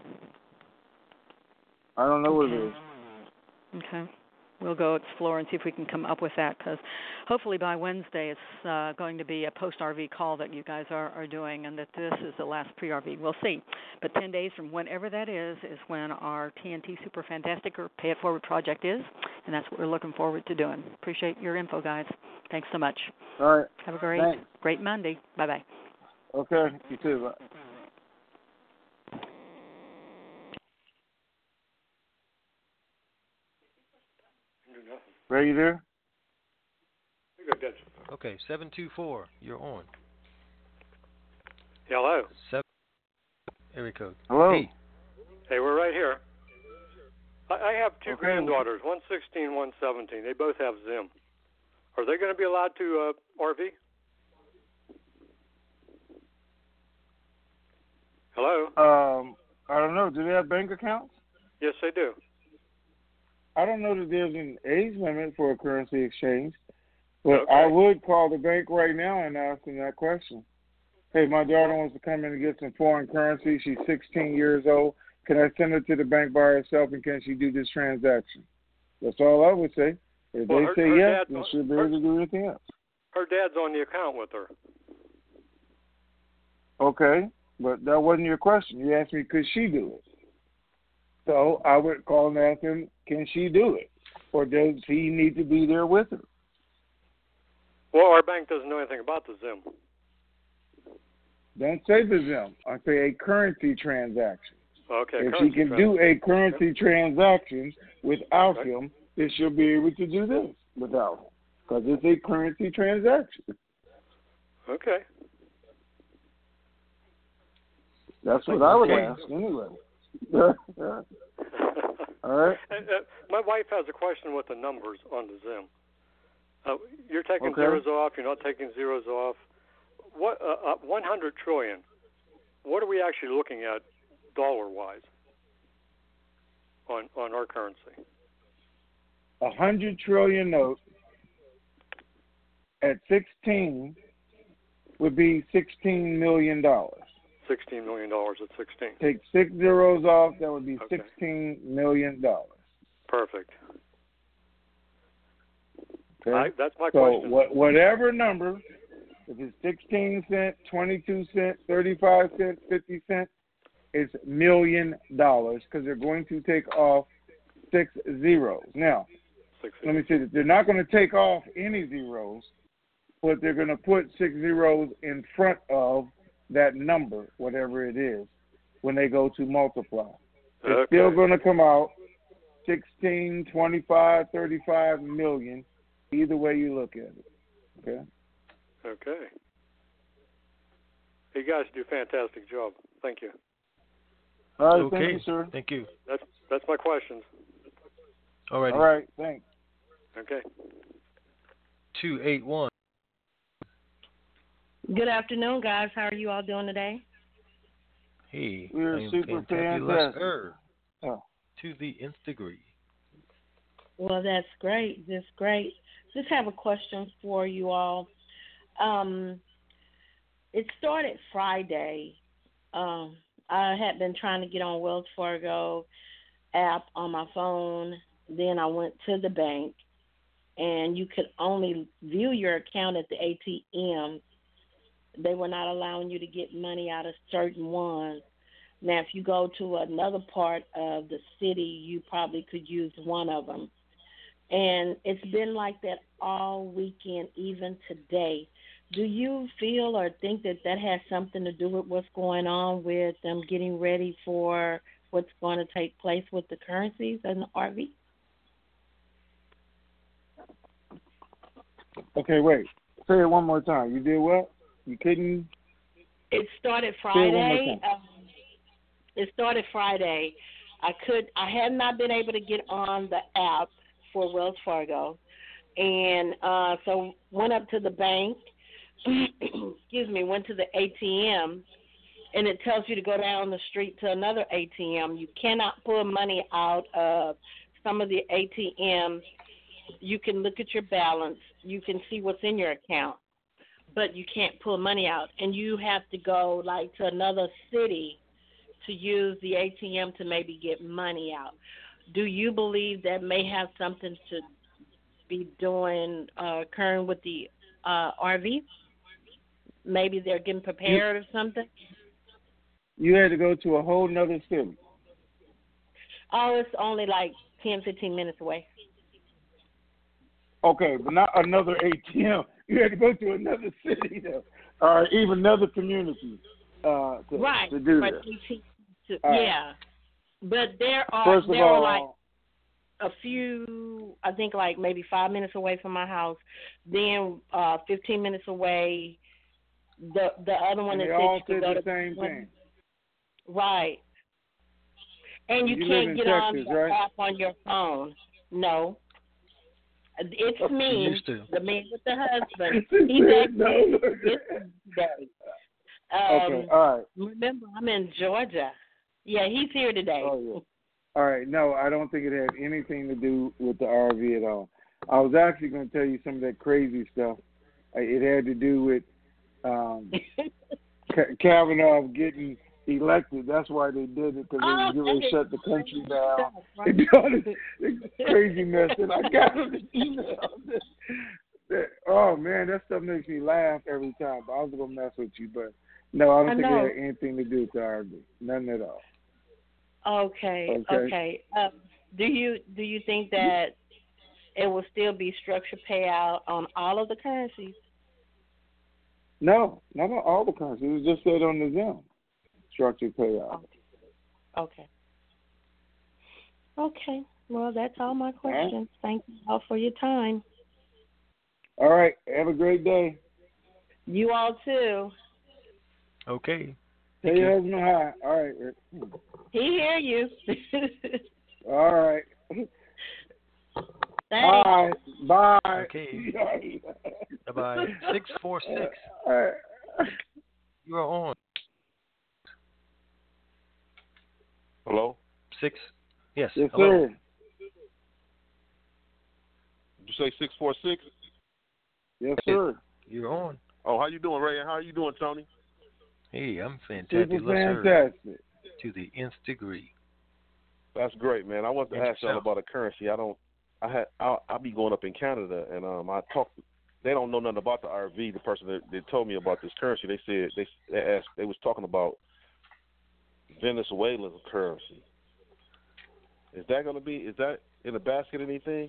Speaker 5: I don't know what it is.
Speaker 1: Okay. We'll go explore and see if we can come up with that, because hopefully by Wednesday it's uh, going to be a post-R V call that you guys are, are doing, and that this is the last pre-R V. We'll see. But ten days from whenever that is, is when our T N T Super Fantastic or Pay It Forward project is, and that's what we're looking forward to doing. Appreciate your info, guys. Thanks so much.
Speaker 5: All right.
Speaker 1: Have a great,
Speaker 5: Thanks.
Speaker 1: great Monday. Bye-bye.
Speaker 5: Okay. You too. Bye. Ray, you there?
Speaker 2: Okay, seven two four, you're on.
Speaker 7: Hello.
Speaker 2: Seven area code.
Speaker 5: Hello.
Speaker 2: Hey.
Speaker 7: Hey, we're right here. I, I have two
Speaker 5: Okay.
Speaker 7: granddaughters, one sixteen, one seventeen. They both have Zim. Are they going to be allowed to uh, R V? Hello?
Speaker 5: Um, I don't know. Do they have bank accounts?
Speaker 7: Yes, they do.
Speaker 5: I don't know that there's an age limit for a currency exchange, but
Speaker 7: Okay.
Speaker 5: I would call the bank right now and ask them that question. Hey, my daughter wants to come in and get some foreign currency. She's sixteen years old. Can I send her to the bank by herself, and can she do this transaction? That's all I would say. If
Speaker 7: Well,
Speaker 5: they
Speaker 7: her-
Speaker 5: say
Speaker 7: her
Speaker 5: yes,
Speaker 7: dad-
Speaker 5: then she'll be
Speaker 7: her-
Speaker 5: able to do anything else.
Speaker 7: Her dad's on the account with her.
Speaker 5: Okay, but that wasn't your question. You asked me, could she do it? So I would call and ask him, can she do it? Or does he need to be there with her?
Speaker 7: Well, our bank doesn't know anything about the Zim.
Speaker 5: Don't say the Zim. I say a currency transaction.
Speaker 7: Okay.
Speaker 5: if she
Speaker 7: currency
Speaker 5: can
Speaker 7: trans-
Speaker 5: do a currency transaction without
Speaker 7: Okay.
Speaker 5: him, then she'll be able to do this without him. Because it's a currency transaction.
Speaker 7: Okay.
Speaker 5: That's what I would
Speaker 2: Okay.
Speaker 5: ask anyway. All right.
Speaker 7: And, uh, my wife has a question with the numbers on the Zim. Uh, you're taking
Speaker 5: Okay.
Speaker 7: zeros off. You're not taking zeros off. What? Uh, uh, one hundred trillion. What are we actually looking at, dollar-wise, on on our currency?
Speaker 5: A hundred trillion note at sixteen would be sixteen million dollars.
Speaker 7: Sixteen million dollars at sixteen.
Speaker 5: Take six zeros off, that would be
Speaker 7: Okay.
Speaker 5: sixteen million dollars.
Speaker 7: Perfect.
Speaker 5: Okay?
Speaker 7: I, that's my
Speaker 5: so
Speaker 7: question.
Speaker 5: what, whatever number, if it's sixteen cents, twenty-two cents, thirty-five cents, fifty cents, it's million dollars because they're going to take off six zeros. Now,
Speaker 7: Six
Speaker 5: let me say that they're not going to take off any zeros, but they're going to put six zeros in front of that number, whatever it is, when they go to multiply. It's
Speaker 7: Okay.
Speaker 5: still going to come out sixteen, twenty-five, thirty-five million, either way you look at it. Okay?
Speaker 7: Okay. You guys do a fantastic job. Thank you.
Speaker 5: All right,
Speaker 2: Okay.
Speaker 5: thank you, sir.
Speaker 2: Thank you.
Speaker 7: That's that's my questions.
Speaker 2: All righty.
Speaker 5: All right, thanks.
Speaker 7: Okay.
Speaker 2: two eight one.
Speaker 8: Good afternoon, guys. How are you all doing today?
Speaker 2: Hey,
Speaker 5: We're
Speaker 2: I am
Speaker 5: super
Speaker 2: fantabulous.
Speaker 5: fantastic. Oh.
Speaker 2: To the nth degree.
Speaker 8: Well, that's great. That's great. Just have a question for you all. Um, it started Friday. Um, I had been trying to get on Wells Fargo app on my phone. Then I went to the bank, and you could only view your account at the A T M. They were not allowing you to get money out of certain ones. Now, if you go to another part of the city, you probably could use one of them. And it's been like that all weekend, even today. Do you feel or think that that has something to do with what's going on with them getting ready for what's going to take place with the currencies and the R V?
Speaker 5: Okay, wait. Say it one more time. You did what? You couldn't?
Speaker 8: It started
Speaker 5: Say it one more
Speaker 8: Friday.
Speaker 5: time.
Speaker 8: Um, it started Friday. I could. I had not been able to get on the app for Wells Fargo, and uh, so went up to the bank. excuse me. Went to the A T M, and it tells you to go down the street to another A T M. You cannot pull money out of some of the A T Ms. You can look at your balance. You can see what's in your account, but you can't pull money out. And you have to go, like, to another city to use the A T M to maybe get money out. Do you believe that may have something to be doing, uh, occurring with the uh, R V? Maybe they're getting prepared or something?
Speaker 5: You had to go to a whole nother city.
Speaker 8: Oh, it's only like ten, fifteen minutes away.
Speaker 5: Okay, but not another A T M. You had to go to another city, though, or even another community uh, to,
Speaker 8: right.
Speaker 5: to do
Speaker 8: Right.
Speaker 5: this.
Speaker 8: To,
Speaker 5: All right.
Speaker 8: yeah. But there are,
Speaker 5: First of
Speaker 8: there
Speaker 5: all,
Speaker 8: are like a few, I think like maybe five minutes away from my house. Then uh, fifteen minutes away, the the other one
Speaker 5: and
Speaker 8: that
Speaker 5: they
Speaker 8: said
Speaker 5: all
Speaker 8: you could
Speaker 5: said
Speaker 8: go
Speaker 5: the
Speaker 8: to
Speaker 5: same thing.
Speaker 8: Right. And you,
Speaker 5: You
Speaker 8: can't
Speaker 5: live in
Speaker 8: get on
Speaker 5: Texas,
Speaker 8: the
Speaker 5: right?
Speaker 8: app on your phone. No. It's me,
Speaker 2: used to.
Speaker 8: the man with the husband.
Speaker 5: She
Speaker 8: He's
Speaker 5: said
Speaker 8: actually
Speaker 5: no.
Speaker 8: today. Um,
Speaker 5: Okay, all right.
Speaker 8: Remember, I'm in Georgia. Yeah, he's here today.
Speaker 5: Oh, yeah. All right, no, I don't think it had anything to do with the R V at all. I was actually going to tell you some of that crazy stuff. It had to do with um, Kavanaugh getting elected. That's why they did it, because they
Speaker 8: Oh,
Speaker 5: were going to
Speaker 8: okay.
Speaker 5: shut the country down.
Speaker 8: Right.
Speaker 5: And all this, this craziness. And I got an email. That, that, oh, man, that stuff makes me laugh every time. But I was going to mess with you, but no, I don't
Speaker 8: I
Speaker 5: think
Speaker 8: know.
Speaker 5: it had anything to do with the R V. None at all.
Speaker 8: Okay,
Speaker 5: Okay.
Speaker 8: okay. Um, do you do you think that it will still be structured payout on all of the currencies?
Speaker 5: No, not on all the currencies. It was just said on the Zoom. Structured payout.
Speaker 8: Okay. Okay. Well, that's all my questions. Thank you all for your time.
Speaker 5: All right. Have a great day.
Speaker 8: You all too.
Speaker 2: Okay.
Speaker 5: Tell your husband hi. All right.
Speaker 8: He hear you.
Speaker 5: All right.
Speaker 8: Thanks.
Speaker 5: Bye. Bye.
Speaker 2: Okay. Bye-bye. six four six.
Speaker 5: All right.
Speaker 2: You are on.
Speaker 9: Hello?
Speaker 2: Six. Yes.
Speaker 5: Yes,
Speaker 2: Hello.
Speaker 5: sir.
Speaker 9: Did you say six four six?
Speaker 5: Yes, sir.
Speaker 2: You're on.
Speaker 9: Oh, how you doing, Ray? How you doing, Tony?
Speaker 2: Hey, I'm
Speaker 5: Super
Speaker 2: fantabulous.
Speaker 5: fantastic.
Speaker 2: To the nth degree.
Speaker 9: That's great, man. I want to ask y'all
Speaker 2: Yourself.
Speaker 9: about a currency. I don't I had I I be going up in Canada, and um I talked. They don't know nothing about the R V. The person that, that told me about this currency, they said they they asked they was talking about Venezuelan currency. Is that going to be? Is that in the basket? Anything?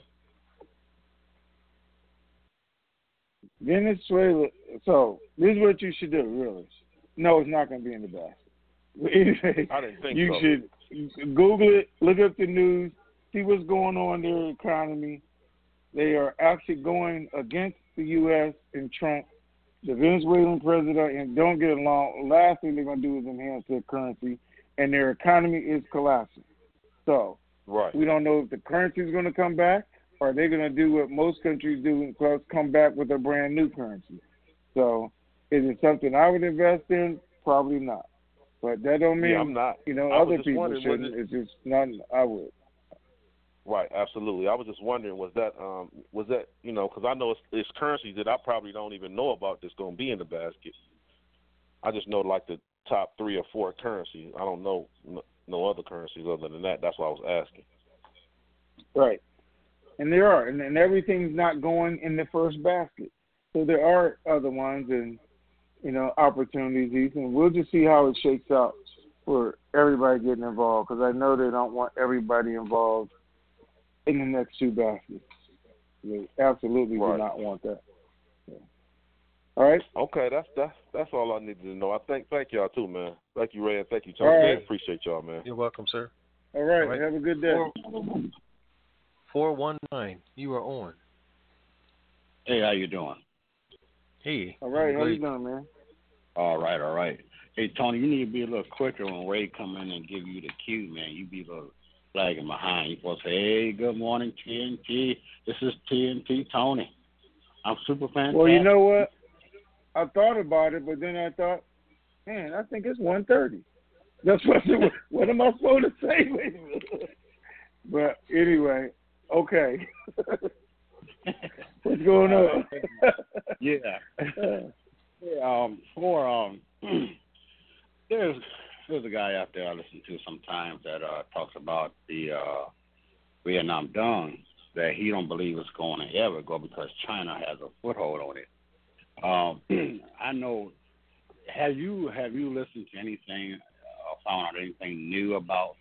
Speaker 5: Venezuela. So this is what you should do, really. No, it's not going to be in the basket.
Speaker 9: I didn't think
Speaker 5: you
Speaker 9: so.
Speaker 5: should Google it, look up the news, see what's going on in their economy. They are actually going against the U S and Trump, the Venezuelan president, and don't get along. Last thing they're going to do is enhance their currency, and their economy is collapsing. So
Speaker 9: right.
Speaker 5: we don't know if the currency is going to come back, or they're going to do what most countries do and come back with a brand new currency. So is it something I would invest in? Probably not. But that don't mean,
Speaker 9: yeah, I'm not.
Speaker 5: you know,
Speaker 9: I
Speaker 5: other
Speaker 9: just
Speaker 5: people
Speaker 9: it,
Speaker 5: shouldn't. It's just nothing I would.
Speaker 9: Right, absolutely. I was just wondering, was that, um, was that, you know, because I know it's, it's currencies that I probably don't even know about that's going to be in the basket. I just know like the top three or four currencies. I don't know no, no other currencies other than that. That's why I was asking.
Speaker 5: Right, and there are, and, and everything's not going in the first basket. So there are other ones and, you know, opportunities, and we'll just see how it shakes out for everybody getting involved, because I know they don't want everybody involved in the next two baskets. They absolutely
Speaker 9: right.
Speaker 5: do not want that. Yeah. All right.
Speaker 9: Okay, that's that's that's all I needed to know. I thank thank y'all too, man. Thank you, Ray, and thank you, Tony.
Speaker 5: All right.
Speaker 9: Appreciate y'all, man.
Speaker 2: You're welcome, sir.
Speaker 5: All right.
Speaker 2: All right.
Speaker 5: Have a good day.
Speaker 2: Four one nine. You are on.
Speaker 10: Hey, how you doing?
Speaker 2: Hey.
Speaker 5: All right.
Speaker 2: I'm
Speaker 5: How you
Speaker 2: great.
Speaker 5: doing, man?
Speaker 10: All right, all right. Hey, Tony, you need to be a little quicker when Ray come in and give you the cue, man. You be a little flagging behind. You supposed to say, hey, good morning, T N T. This is T N T Tony. I'm super fantastic.
Speaker 5: Well, you know what? I thought about it, but then I thought, man, I think it's one thirty. That's what. What am I supposed to say? Wait a minute. But anyway, okay. What's going on?
Speaker 10: yeah. yeah. Um. For um. there's there's a guy out there I listen to sometimes that uh, talks about the uh, Vietnam Dung, that he don't believe it's going to ever go because China has a foothold on it. Um, I know. Have you have you listened to anything or uh, found out anything new about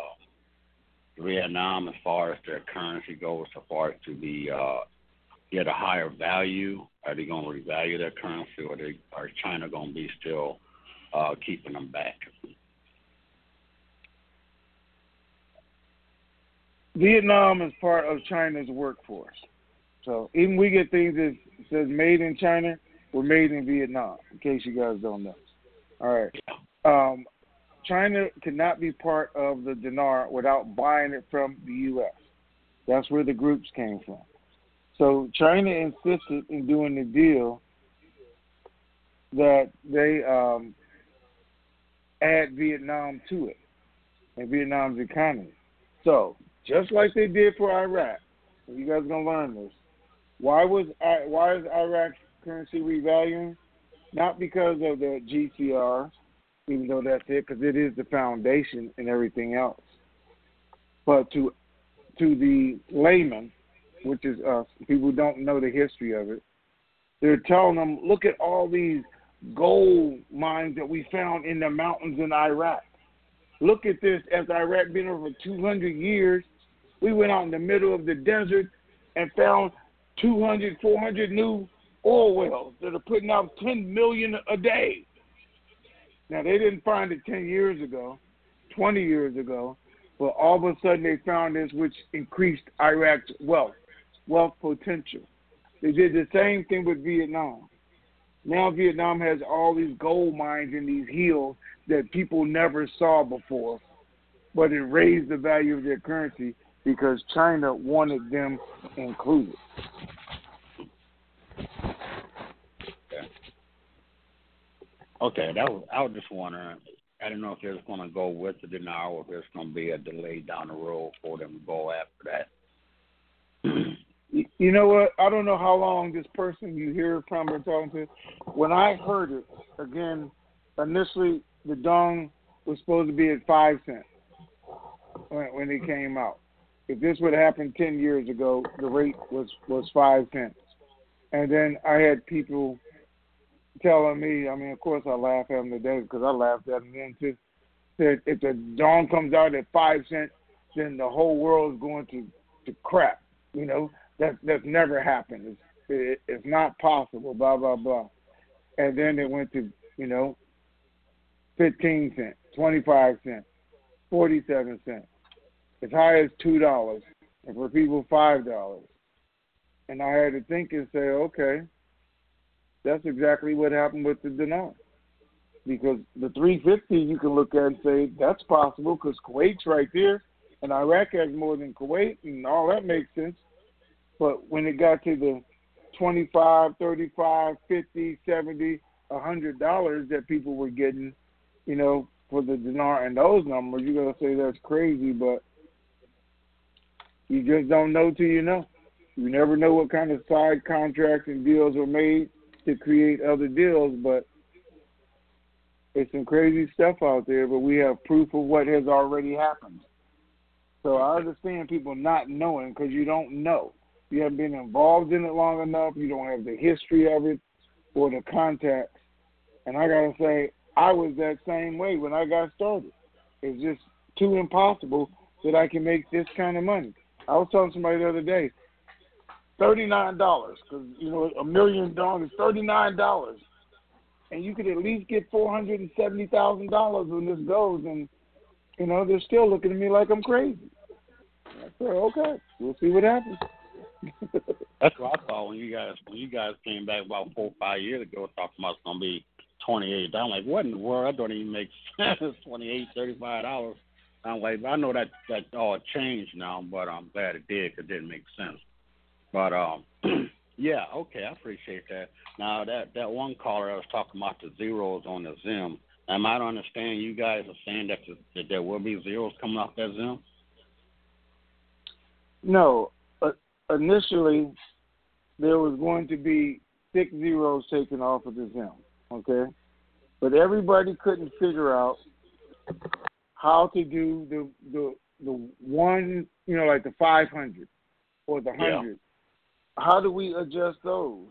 Speaker 10: uh, Vietnam as far as their currency goes, as far as to be uh, get a higher value? Are they going to revalue their currency, or they, are China going to be still uh, keeping them back?
Speaker 5: Vietnam is part of China's workforce. So even we get things that says made in China, we're made in Vietnam, in case you guys don't know. All right. Um, China cannot be part of the dinar without buying it from the U S. That's where the groups came from. So China insisted in doing the deal that they um, add Vietnam to it and Vietnam's economy. So just like they did for Iraq, and you guys are gonna learn this. Why was why is Iraq's currency revaluing? Not because of the G C R, even though that's it, because it is the foundation and everything else. But to to the layman, which is us, people who don't know the history of it, they're telling them, look at all these gold mines that we found in the mountains in Iraq. Look at this. As Iraq been over two hundred years, we went out in the middle of the desert and found two hundred, four hundred new oil wells that are putting out ten million a day. Now, they didn't find it ten years ago, twenty years ago, but all of a sudden they found this, which increased Iraq's wealth, wealth potential. They did the same thing with Vietnam. Now Vietnam has all these gold mines in these hills that people never saw before, but it raised the value of their currency because China wanted them included.
Speaker 10: Okay, okay that was, I was just wondering. I don't know if it's going to go with the dinar or if there's going to be a delay down the road for them to go after that.
Speaker 5: You know what? I don't know how long this person you hear from been talking to. When I heard it, again, initially the dong was supposed to be at five cents when, when it came out. It if this would have happened ten years ago, the rate was, was five cents. And then I had people telling me, I mean, of course I laugh at them today because I laughed at them then too, that if the dawn comes out at five cents, then the whole world is going to, to crap. You know, that, that's never happened. It's, it, it's not possible, blah, blah, blah. And then it went to, you know, fifteen cents, twenty-five cents, forty-seven cents, as high as two dollars, and for people, five dollars. And I had to think and say, okay, that's exactly what happened with the dinar. Because the three fifty you can look at and say, that's possible because Kuwait's right there, and Iraq has more than Kuwait, and all that makes sense. But when it got to the twenty-five, thirty-five, fifty, seventy, one hundred dollars that people were getting, you know, for the dinar and those numbers, you're going to say that's crazy, but you just don't know till you know. You never know what kind of side contracts and deals are made to create other deals, but it's some crazy stuff out there, but we have proof of what has already happened. So I understand people not knowing because you don't know. You haven't been involved in it long enough. You don't have the history of it or the contacts. And I got to say, I was that same way when I got started. It's just too impossible that I can make this kind of money. I was telling somebody the other day, thirty-nine dollars, because, you know, a million dollars is thirty-nine dollars. And you could at least get four hundred seventy thousand dollars when this goes. And, you know, they're still looking at me like I'm crazy. I said, okay, we'll see what happens.
Speaker 10: That's what I thought when you guys when you guys came back about four or five years ago talking about it's going to be twenty-eight dollars. I'm like, what in the world? I don't even make sense. twenty-eight dollars, thirty-five dollars. I'm like, I know that, that all changed now, but I'm glad it did because it didn't make sense. But, um, yeah, okay, I appreciate that. Now, that, that one caller I was talking about the zeros on the Zim, am I to understand you guys are saying that, the, that there will be zeros coming off that Zim?
Speaker 5: No. Uh, initially, there was going to be six zeros taken off of the Zim, okay? But everybody couldn't figure out how to do the the the one, you know, like the five hundred or the one hundred. Yeah. How do we adjust those?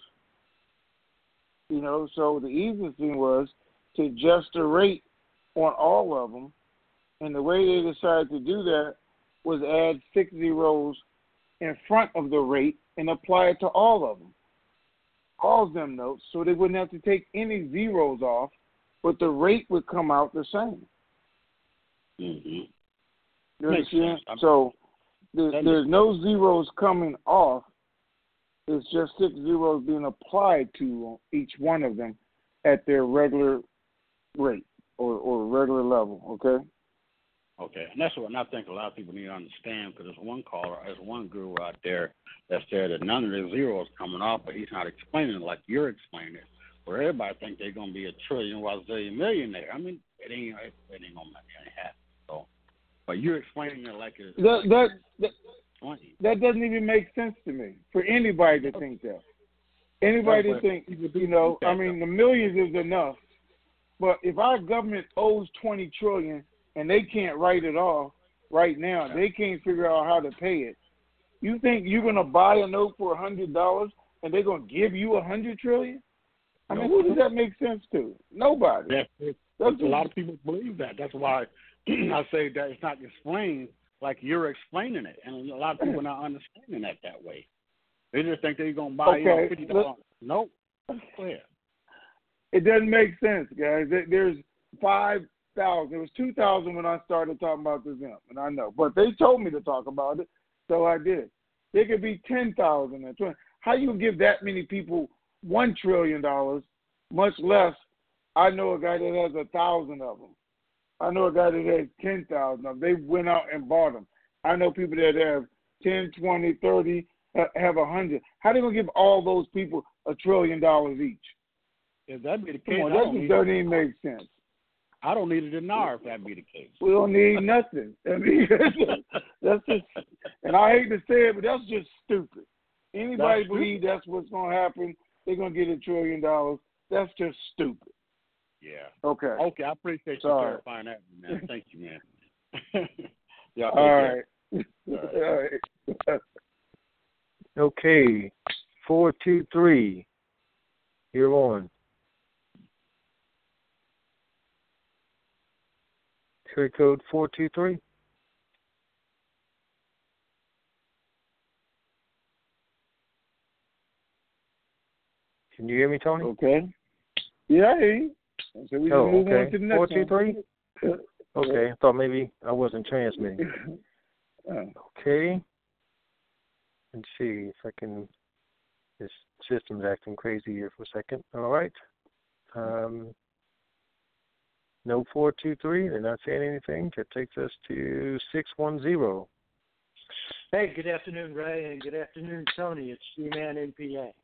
Speaker 5: You know, so the easiest thing was to adjust the rate on all of them. And the way they decided to do that was add six zeros in front of the rate and apply it to all of them. All of them notes, so they wouldn't have to take any zeros off, but the rate would come out the same.
Speaker 10: Mm-hmm.
Speaker 5: You understand? So there, there's no zeros coming off. It's just six zeros being applied to each one of them at their regular rate or, or regular level, okay?
Speaker 10: Okay, and that's what I think a lot of people need to understand because there's one caller, there's one guru out there that said that none of the zeros coming off, but he's not explaining it like you're explaining it. Where everybody think they're going to be a trillion, wazillion millionaire. I mean, it ain't, it ain't going to happen. So, but you're explaining it like it's
Speaker 5: that, that, that, that doesn't even make sense to me for anybody to think that. Anybody to think, you know, I mean, the millions is enough, but if our government owes twenty trillion dollars and they can't write it off right now, they can't figure out how to pay it, you think you're going to buy a note for one hundred dollars and they're going to give you one hundred trillion dollars? I mean, who does that make sense to? Nobody.
Speaker 10: Yeah, That's a lot of people believe that. That's why I say that it's not explained like you're explaining it. And a lot of people are not understanding that that way. They just think they're going to buy
Speaker 5: okay.
Speaker 10: you know, fifty dollars. Nope. Go ahead.
Speaker 5: It doesn't make sense, guys. There's five thousand. It was two thousand when I started talking about the Zim, and I know. But they told me to talk about it, so I did. There could be ten thousand and twenty. How you give that many people one trillion dollars, much less I know a guy that has a thousand of them. I know a guy that has ten thousand of them. They went out and bought them. I know people that have ten, twenty, thirty, have a hundred. How are they going to give all those people a trillion dollars each?
Speaker 10: If that be the case,
Speaker 5: Come on,
Speaker 10: I
Speaker 5: that
Speaker 10: don't
Speaker 5: just
Speaker 10: need
Speaker 5: doesn't even make sense.
Speaker 10: I don't need a dinar if that be the case.
Speaker 5: We don't need nothing. I mean, that's just, and I hate to say it, but that's just stupid. Anybody
Speaker 10: That's
Speaker 5: believe
Speaker 10: stupid.
Speaker 5: that's what's going to happen? They're going to get a trillion dollars. That's just stupid.
Speaker 10: Yeah.
Speaker 5: Okay.
Speaker 10: Okay, I appreciate you
Speaker 5: Sorry.
Speaker 10: clarifying that, man. Thank you, man. yeah.
Speaker 5: All right. All right.
Speaker 2: Okay, four two three. You're on. Area code four two three. Can you hear me, Tony?
Speaker 5: Okay. Yeah, I hear you. So we
Speaker 2: oh,
Speaker 5: can move
Speaker 2: okay.
Speaker 5: on to the next
Speaker 2: four two three?
Speaker 5: one.
Speaker 2: Okay, I thought maybe I wasn't transmitting.
Speaker 5: Oh.
Speaker 2: Okay. Let's see if I can. This system's acting crazy here for a second. All right. Um, no four two three. They're not saying anything. That takes us to six one zero.
Speaker 11: Hey, good afternoon, Ray, and good afternoon, Tony. It's G-Man N P A.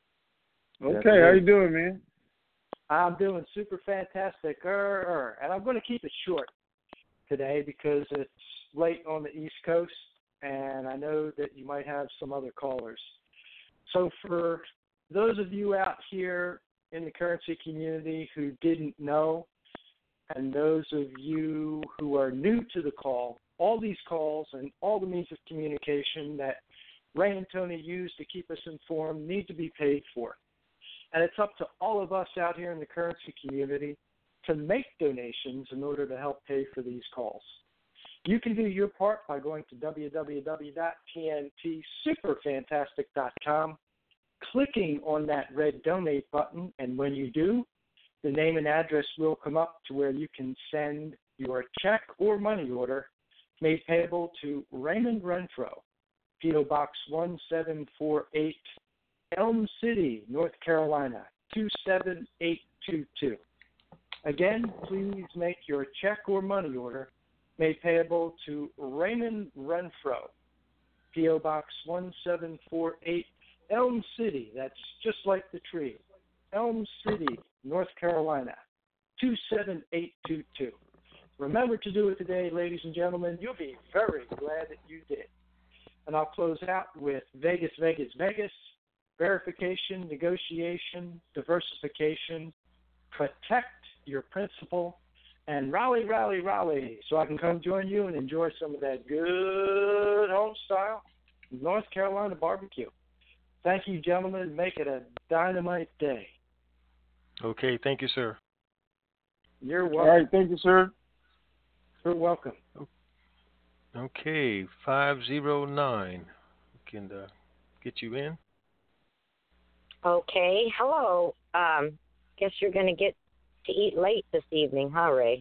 Speaker 5: Okay, how you doing, man?
Speaker 11: I'm doing super fantastic, er, er. and I'm going to keep it short today because it's late on the East Coast, and I know that you might have some other callers. So for those of you out here in the currency community who didn't know, and those of you who are new to the call, all these calls and all the means of communication that Ray and Tony use to keep us informed need to be paid for. And it's up to all of us out here in the currency community to make donations in order to help pay for these calls. You can do your part by going to w w w dot t n t super fantastic dot com, clicking on that red donate button, and when you do, the name and address will come up to where you can send your check or money order made payable to Raymond Renfro, P O. Box one seven four eight, Elm City, North Carolina, two seven eight two two. Again, please make your check or money order made payable to Raymond Renfro, P O. Box one seven four eight, Elm City, that's just like the tree, Elm City, North Carolina, two seven eight two two. Remember to do it today, ladies and gentlemen. You'll be very glad that you did. And I'll close out with Vegas, Vegas, Vegas. Verification, negotiation, diversification, protect your principal, and rally, rally, rally, so I can come join you and enjoy some of that good home-style North Carolina barbecue. Thank you, gentlemen. Make it a dynamite day.
Speaker 2: Okay, thank you, sir.
Speaker 11: You're welcome.
Speaker 5: All right, thank you, sir.
Speaker 11: You're welcome.
Speaker 2: Okay, five zero nine. We can uh, get you in.
Speaker 12: Okay, hello. Um, guess you're going to get to eat late this evening, huh, Ray?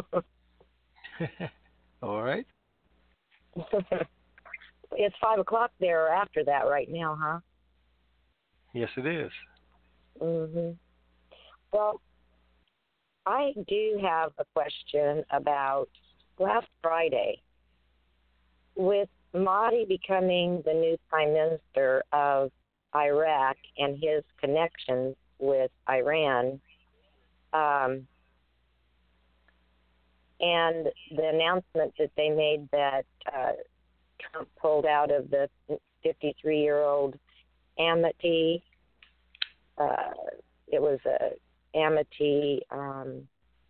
Speaker 2: All right.
Speaker 12: It's five o'clock there or after that right now, huh?
Speaker 2: Yes, it is.
Speaker 12: Mm-hmm. Well, I do have a question about last Friday. With Mahdi becoming the new prime minister of Iraq and his connections with Iran, um, and the announcement that they made that uh, Trump pulled out of the fifty-three-year-old Amity, uh, it was a Amity, um,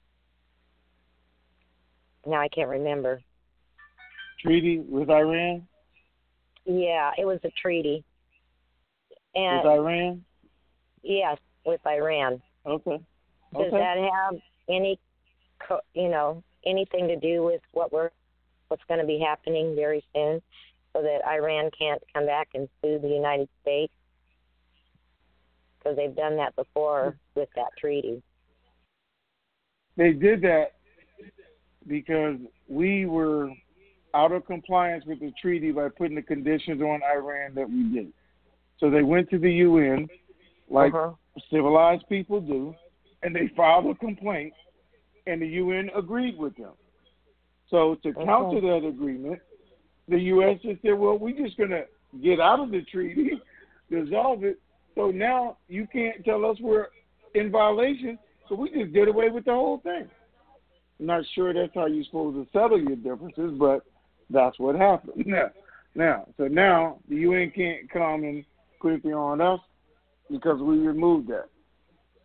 Speaker 12: now I can't remember.
Speaker 5: Treaty with Iran?
Speaker 12: Yeah, it was a treaty. And
Speaker 5: with Iran?
Speaker 12: Yes, with Iran.
Speaker 5: Okay.
Speaker 12: Does
Speaker 5: okay.
Speaker 12: that have any, you know, anything to do with what we're, what's going to be happening very soon, so that Iran can't come back and sue the United States? Because they've done that before with that treaty.
Speaker 5: They did that because we were out of compliance with the treaty by putting the conditions on Iran that we did. So they went to the U N, like uh-huh. civilized people do, and they filed a complaint, and the U N agreed with them. So to okay. counter that agreement, the U S just said, well, we're just going to get out of the treaty, dissolve it, so now you can't tell us we're in violation, so we just did away with the whole thing. I'm not sure that's how you're supposed to settle your differences, but that's what happened. Now, now, so now the U N can't come and quickly on us because we removed that.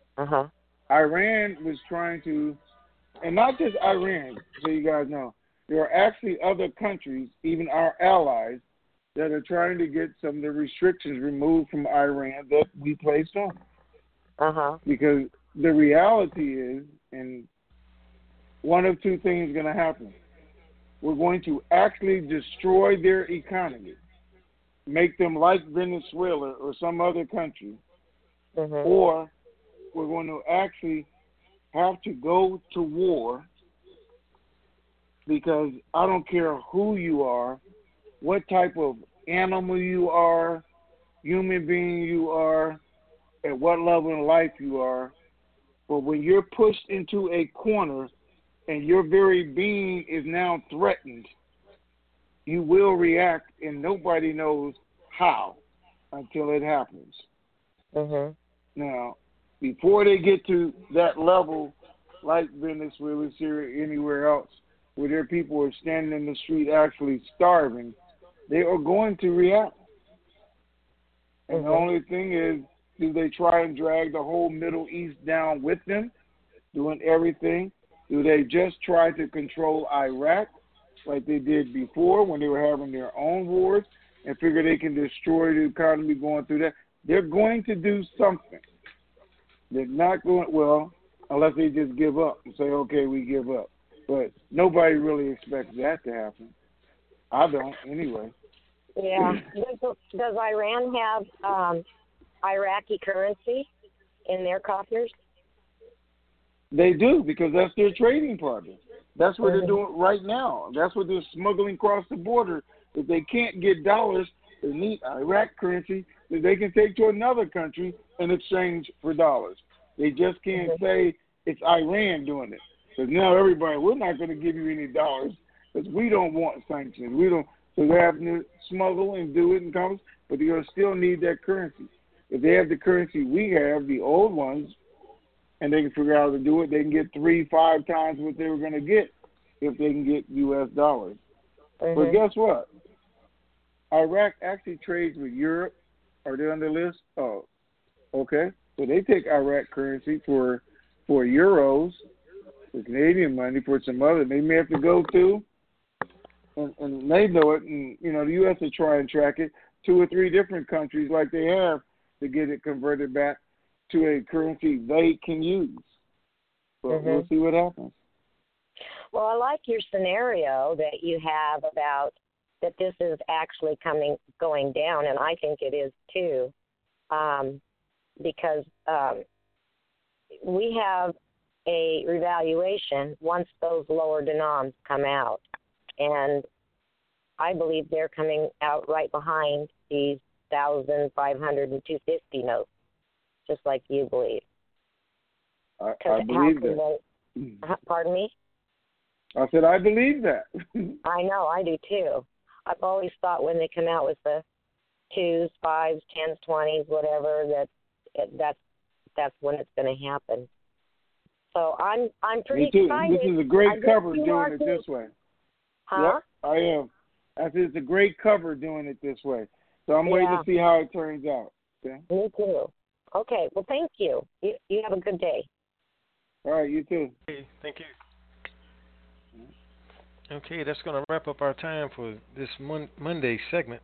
Speaker 12: Uh-huh.
Speaker 5: Iran was trying to, and not just Iran, so you guys know, there are actually other countries, even our allies, that are trying to get some of the restrictions removed from Iran that we placed on.
Speaker 12: Uh-huh.
Speaker 5: Because the reality is, and one of two things is going to happen. We're going to actually destroy their economy, make them like Venezuela or some other country,
Speaker 12: mm-hmm.
Speaker 5: or we're going to actually have to go to war, because I don't care who you are, what type of animal you are, human being you are, at what level in life you are, but when you're pushed into a corner and your very being is now threatened, you will react, and nobody knows how until it happens.
Speaker 12: Mm-hmm.
Speaker 5: Now, before they get to that level, like Venezuela, Syria, anywhere else, where their people are standing in the street actually starving, they are going to react. And
Speaker 12: mm-hmm.
Speaker 5: the only thing is, do they try and drag the whole Middle East down with them, doing everything? Do they just try to control Iraq like they did before when they were having their own wars and figure they can destroy the economy going through that? They're going to do something. They're not going, well, unless they just give up and say, okay, we give up. But nobody really expects that to happen. I don't, anyway.
Speaker 12: Yeah. Does, does Iran have um, Iraqi currency in their coffers?
Speaker 5: They do, because that's their trading partner. That's what
Speaker 12: mm-hmm.
Speaker 5: they're doing right now. That's what they're smuggling across the border. If they can't get dollars, they need Iraq currency that they can take to another country in exchange for dollars. They just can't mm-hmm. say it's Iran doing it. Because now everybody, we're not going to give you any dollars because we don't want sanctions. We don't. So they're having to smuggle and do it in commerce, but they're going to still need that currency. If they have the currency we have, the old ones, and they can figure out how to do it, they can get three, five times what they were going to get if they can get U S dollars. Mm-hmm. But guess what? Iraq actually trades with Europe. Are they on the list? Oh, okay. So they take Iraq currency for for euros, for Canadian money, for some other. They may have to go to, and, and they know it, and, you know, the U S will try and track it, two or three different countries like they have to get it converted back to a currency they can use. But mm-hmm. we'll see what happens.
Speaker 12: Well, I like your scenario that you have about that this is actually coming, going down, and I think it is too, um, because um, we have a revaluation once those lower denoms come out, and I believe they're coming out right behind these one thousand five hundred and two fifty notes, just like you believe.
Speaker 5: I, I believe that.
Speaker 12: They, pardon me?
Speaker 5: I said I believe that.
Speaker 12: I know, I do too. I've always thought when they come out with the twos, fives, tens, twenties, whatever, that that's that's when it's going to happen. So I'm I'm pretty
Speaker 5: Me too.
Speaker 12: excited.
Speaker 5: This is a great
Speaker 12: I
Speaker 5: cover doing it too. this way.
Speaker 12: Huh?
Speaker 5: Yep, I am. I said it's a great cover doing it this way. So I'm waiting
Speaker 12: yeah.
Speaker 5: to see how it turns out. Okay?
Speaker 12: Me too. Okay. Well, thank you. You you have a good day.
Speaker 5: All right. You too.
Speaker 2: Okay, thank you. Okay, that's going to wrap up our time for this mon- Monday segment.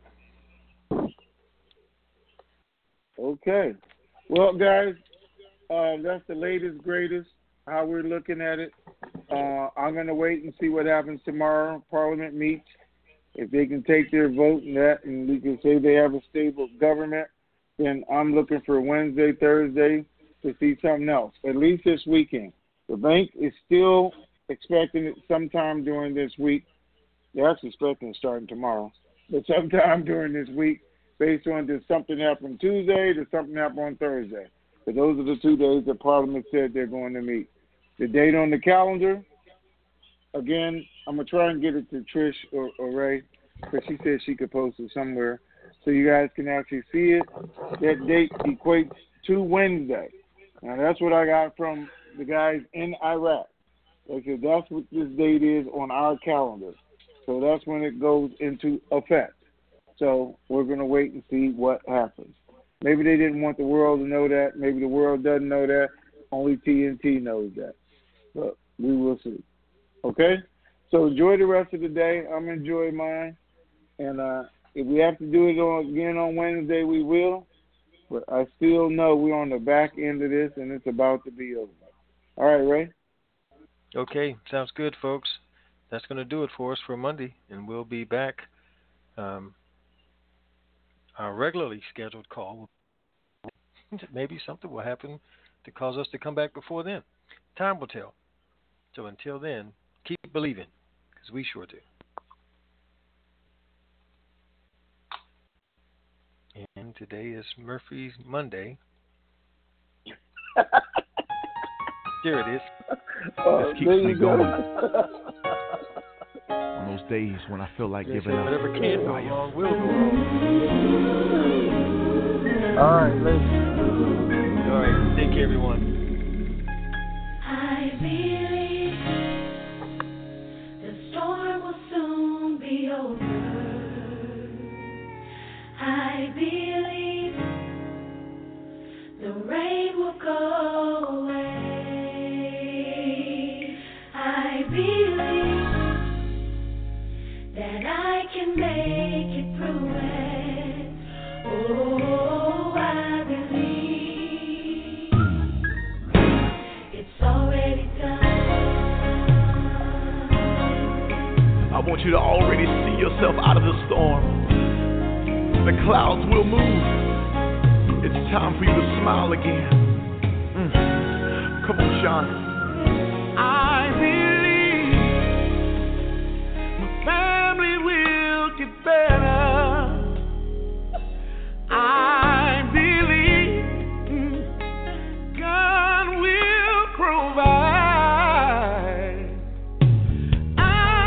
Speaker 5: Okay. Well, guys, uh, that's the latest, greatest, how we're looking at it. Uh, I'm going to wait and see what happens tomorrow. Parliament meets. If they can take their vote and that, and we can say they have a stable government, then I'm looking for Wednesday, Thursday to see something else, at least this weekend. The bank is still expecting it sometime during this week. They're actually expecting it starting tomorrow, but sometime during this week, based on does something happen Tuesday, does something happen on Thursday. But those are the two days that Parliament said they're going to meet. The date on the calendar, again, I'm going to try and get it to Trish or, or Ray, because she said she could post it somewhere so you guys can actually see it. That date equates to Wednesday. Now, that's what I got from the guys in Iraq. They said that's what this date is on our calendar. So that's when it goes into effect. So we're going to wait and see what happens. Maybe they didn't want the world to know that. Maybe the world doesn't know that. Only T N T knows that. But we will see. Okay? So enjoy the rest of the day. I'm enjoying mine. And uh, if we have to do it on, again on Wednesday, we will. But I still know we're on the back end of this, and it's about to be over. All right, Ray?
Speaker 2: Okay, sounds good, folks. That's going to do it for us for Monday, and we'll be back. Um, our regularly scheduled call, maybe something will happen to cause us to come back before then. Time will tell. So until then, keep believing, because we sure do. And today is Murphy's Monday. There it is.
Speaker 5: Uh,
Speaker 13: This keeps me going. On those days when I feel like
Speaker 2: They
Speaker 13: giving
Speaker 2: say
Speaker 13: up.
Speaker 2: whatever can go wrong will go wrong.
Speaker 5: All right, ladies.
Speaker 2: All right, take care, everyone.
Speaker 14: I believe the storm will soon be over. I believe the rain will go away. I believe that I can make it through it. Oh, I believe it's already done.
Speaker 15: I want you to already see yourself out of the storm. The clouds will move. It's time for you to smile again. Mm. Come on, Sean. I believe my family will get better. I believe mm, God will provide. I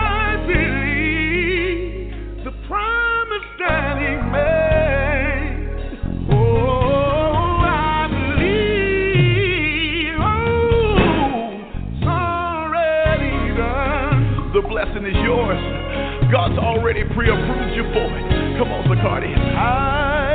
Speaker 15: believe the promise that He made. Oh, I believe. Oh, it's already done. The blessing is yours. God's already pre-approved you for it. Come on, Zacardi. I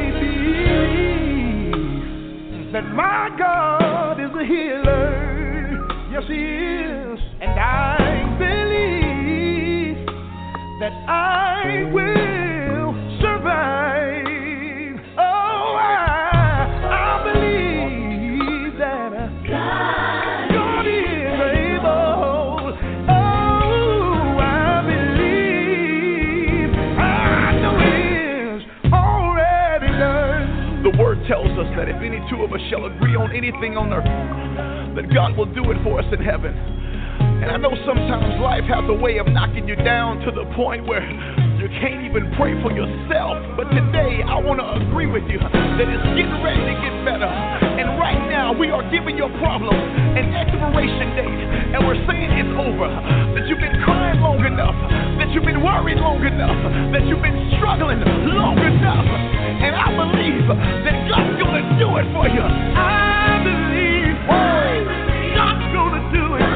Speaker 15: believe that my God is a healer. Yes, He is. And I believe that I will survive. Oh, I, I believe that God is able. Oh, I believe. I know it is already done. The word tells us that if any two of us shall agree on anything on earth, that God will do it for us in heaven. And I know sometimes life has a way of knocking you down to the point where you can't even pray for yourself. But today I want to agree with you that it's getting ready to get better. And right now we are giving your problem an expiration date. And we're saying it's over. That you've been crying long enough. That you've been worried long enough. That you've been struggling long enough. And I believe that God's going to do it for you. I believe God's going to do it.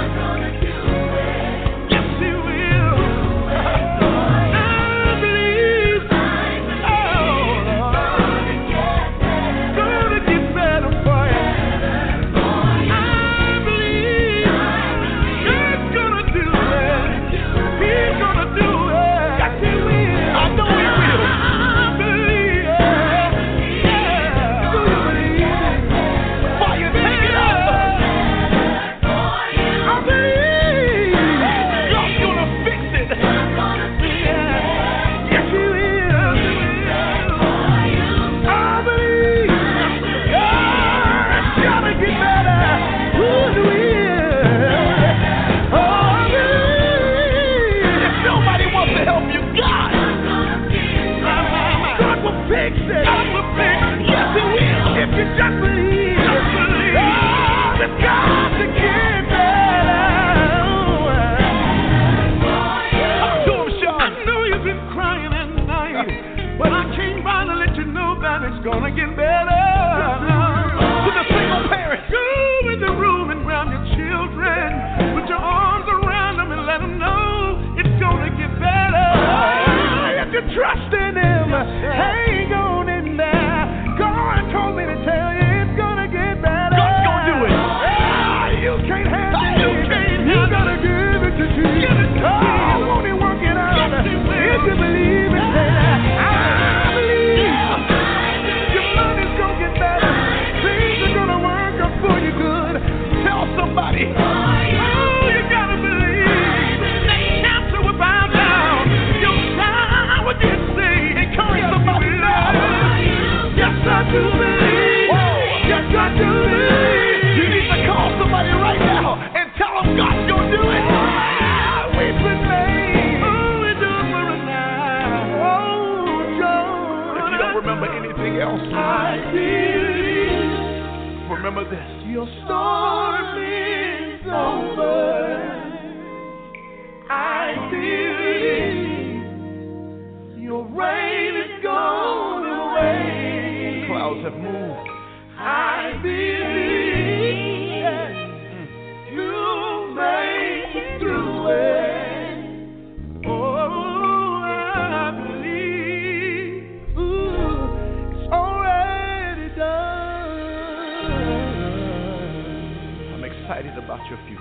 Speaker 15: Fire
Speaker 14: Your storm is over. I believe your rain is gone away.
Speaker 15: Clouds have moved.
Speaker 14: I believe you'll make it through it. Oh, I believe ooh, it's already done.
Speaker 15: I'm excited about your future.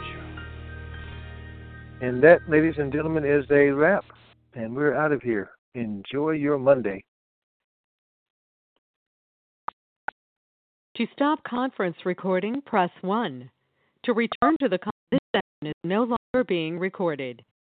Speaker 2: And that, ladies and gentlemen, is a wrap. And we're out of here. Enjoy your Monday.
Speaker 16: To stop conference recording, press one. To return to the call, this session is no longer being recorded.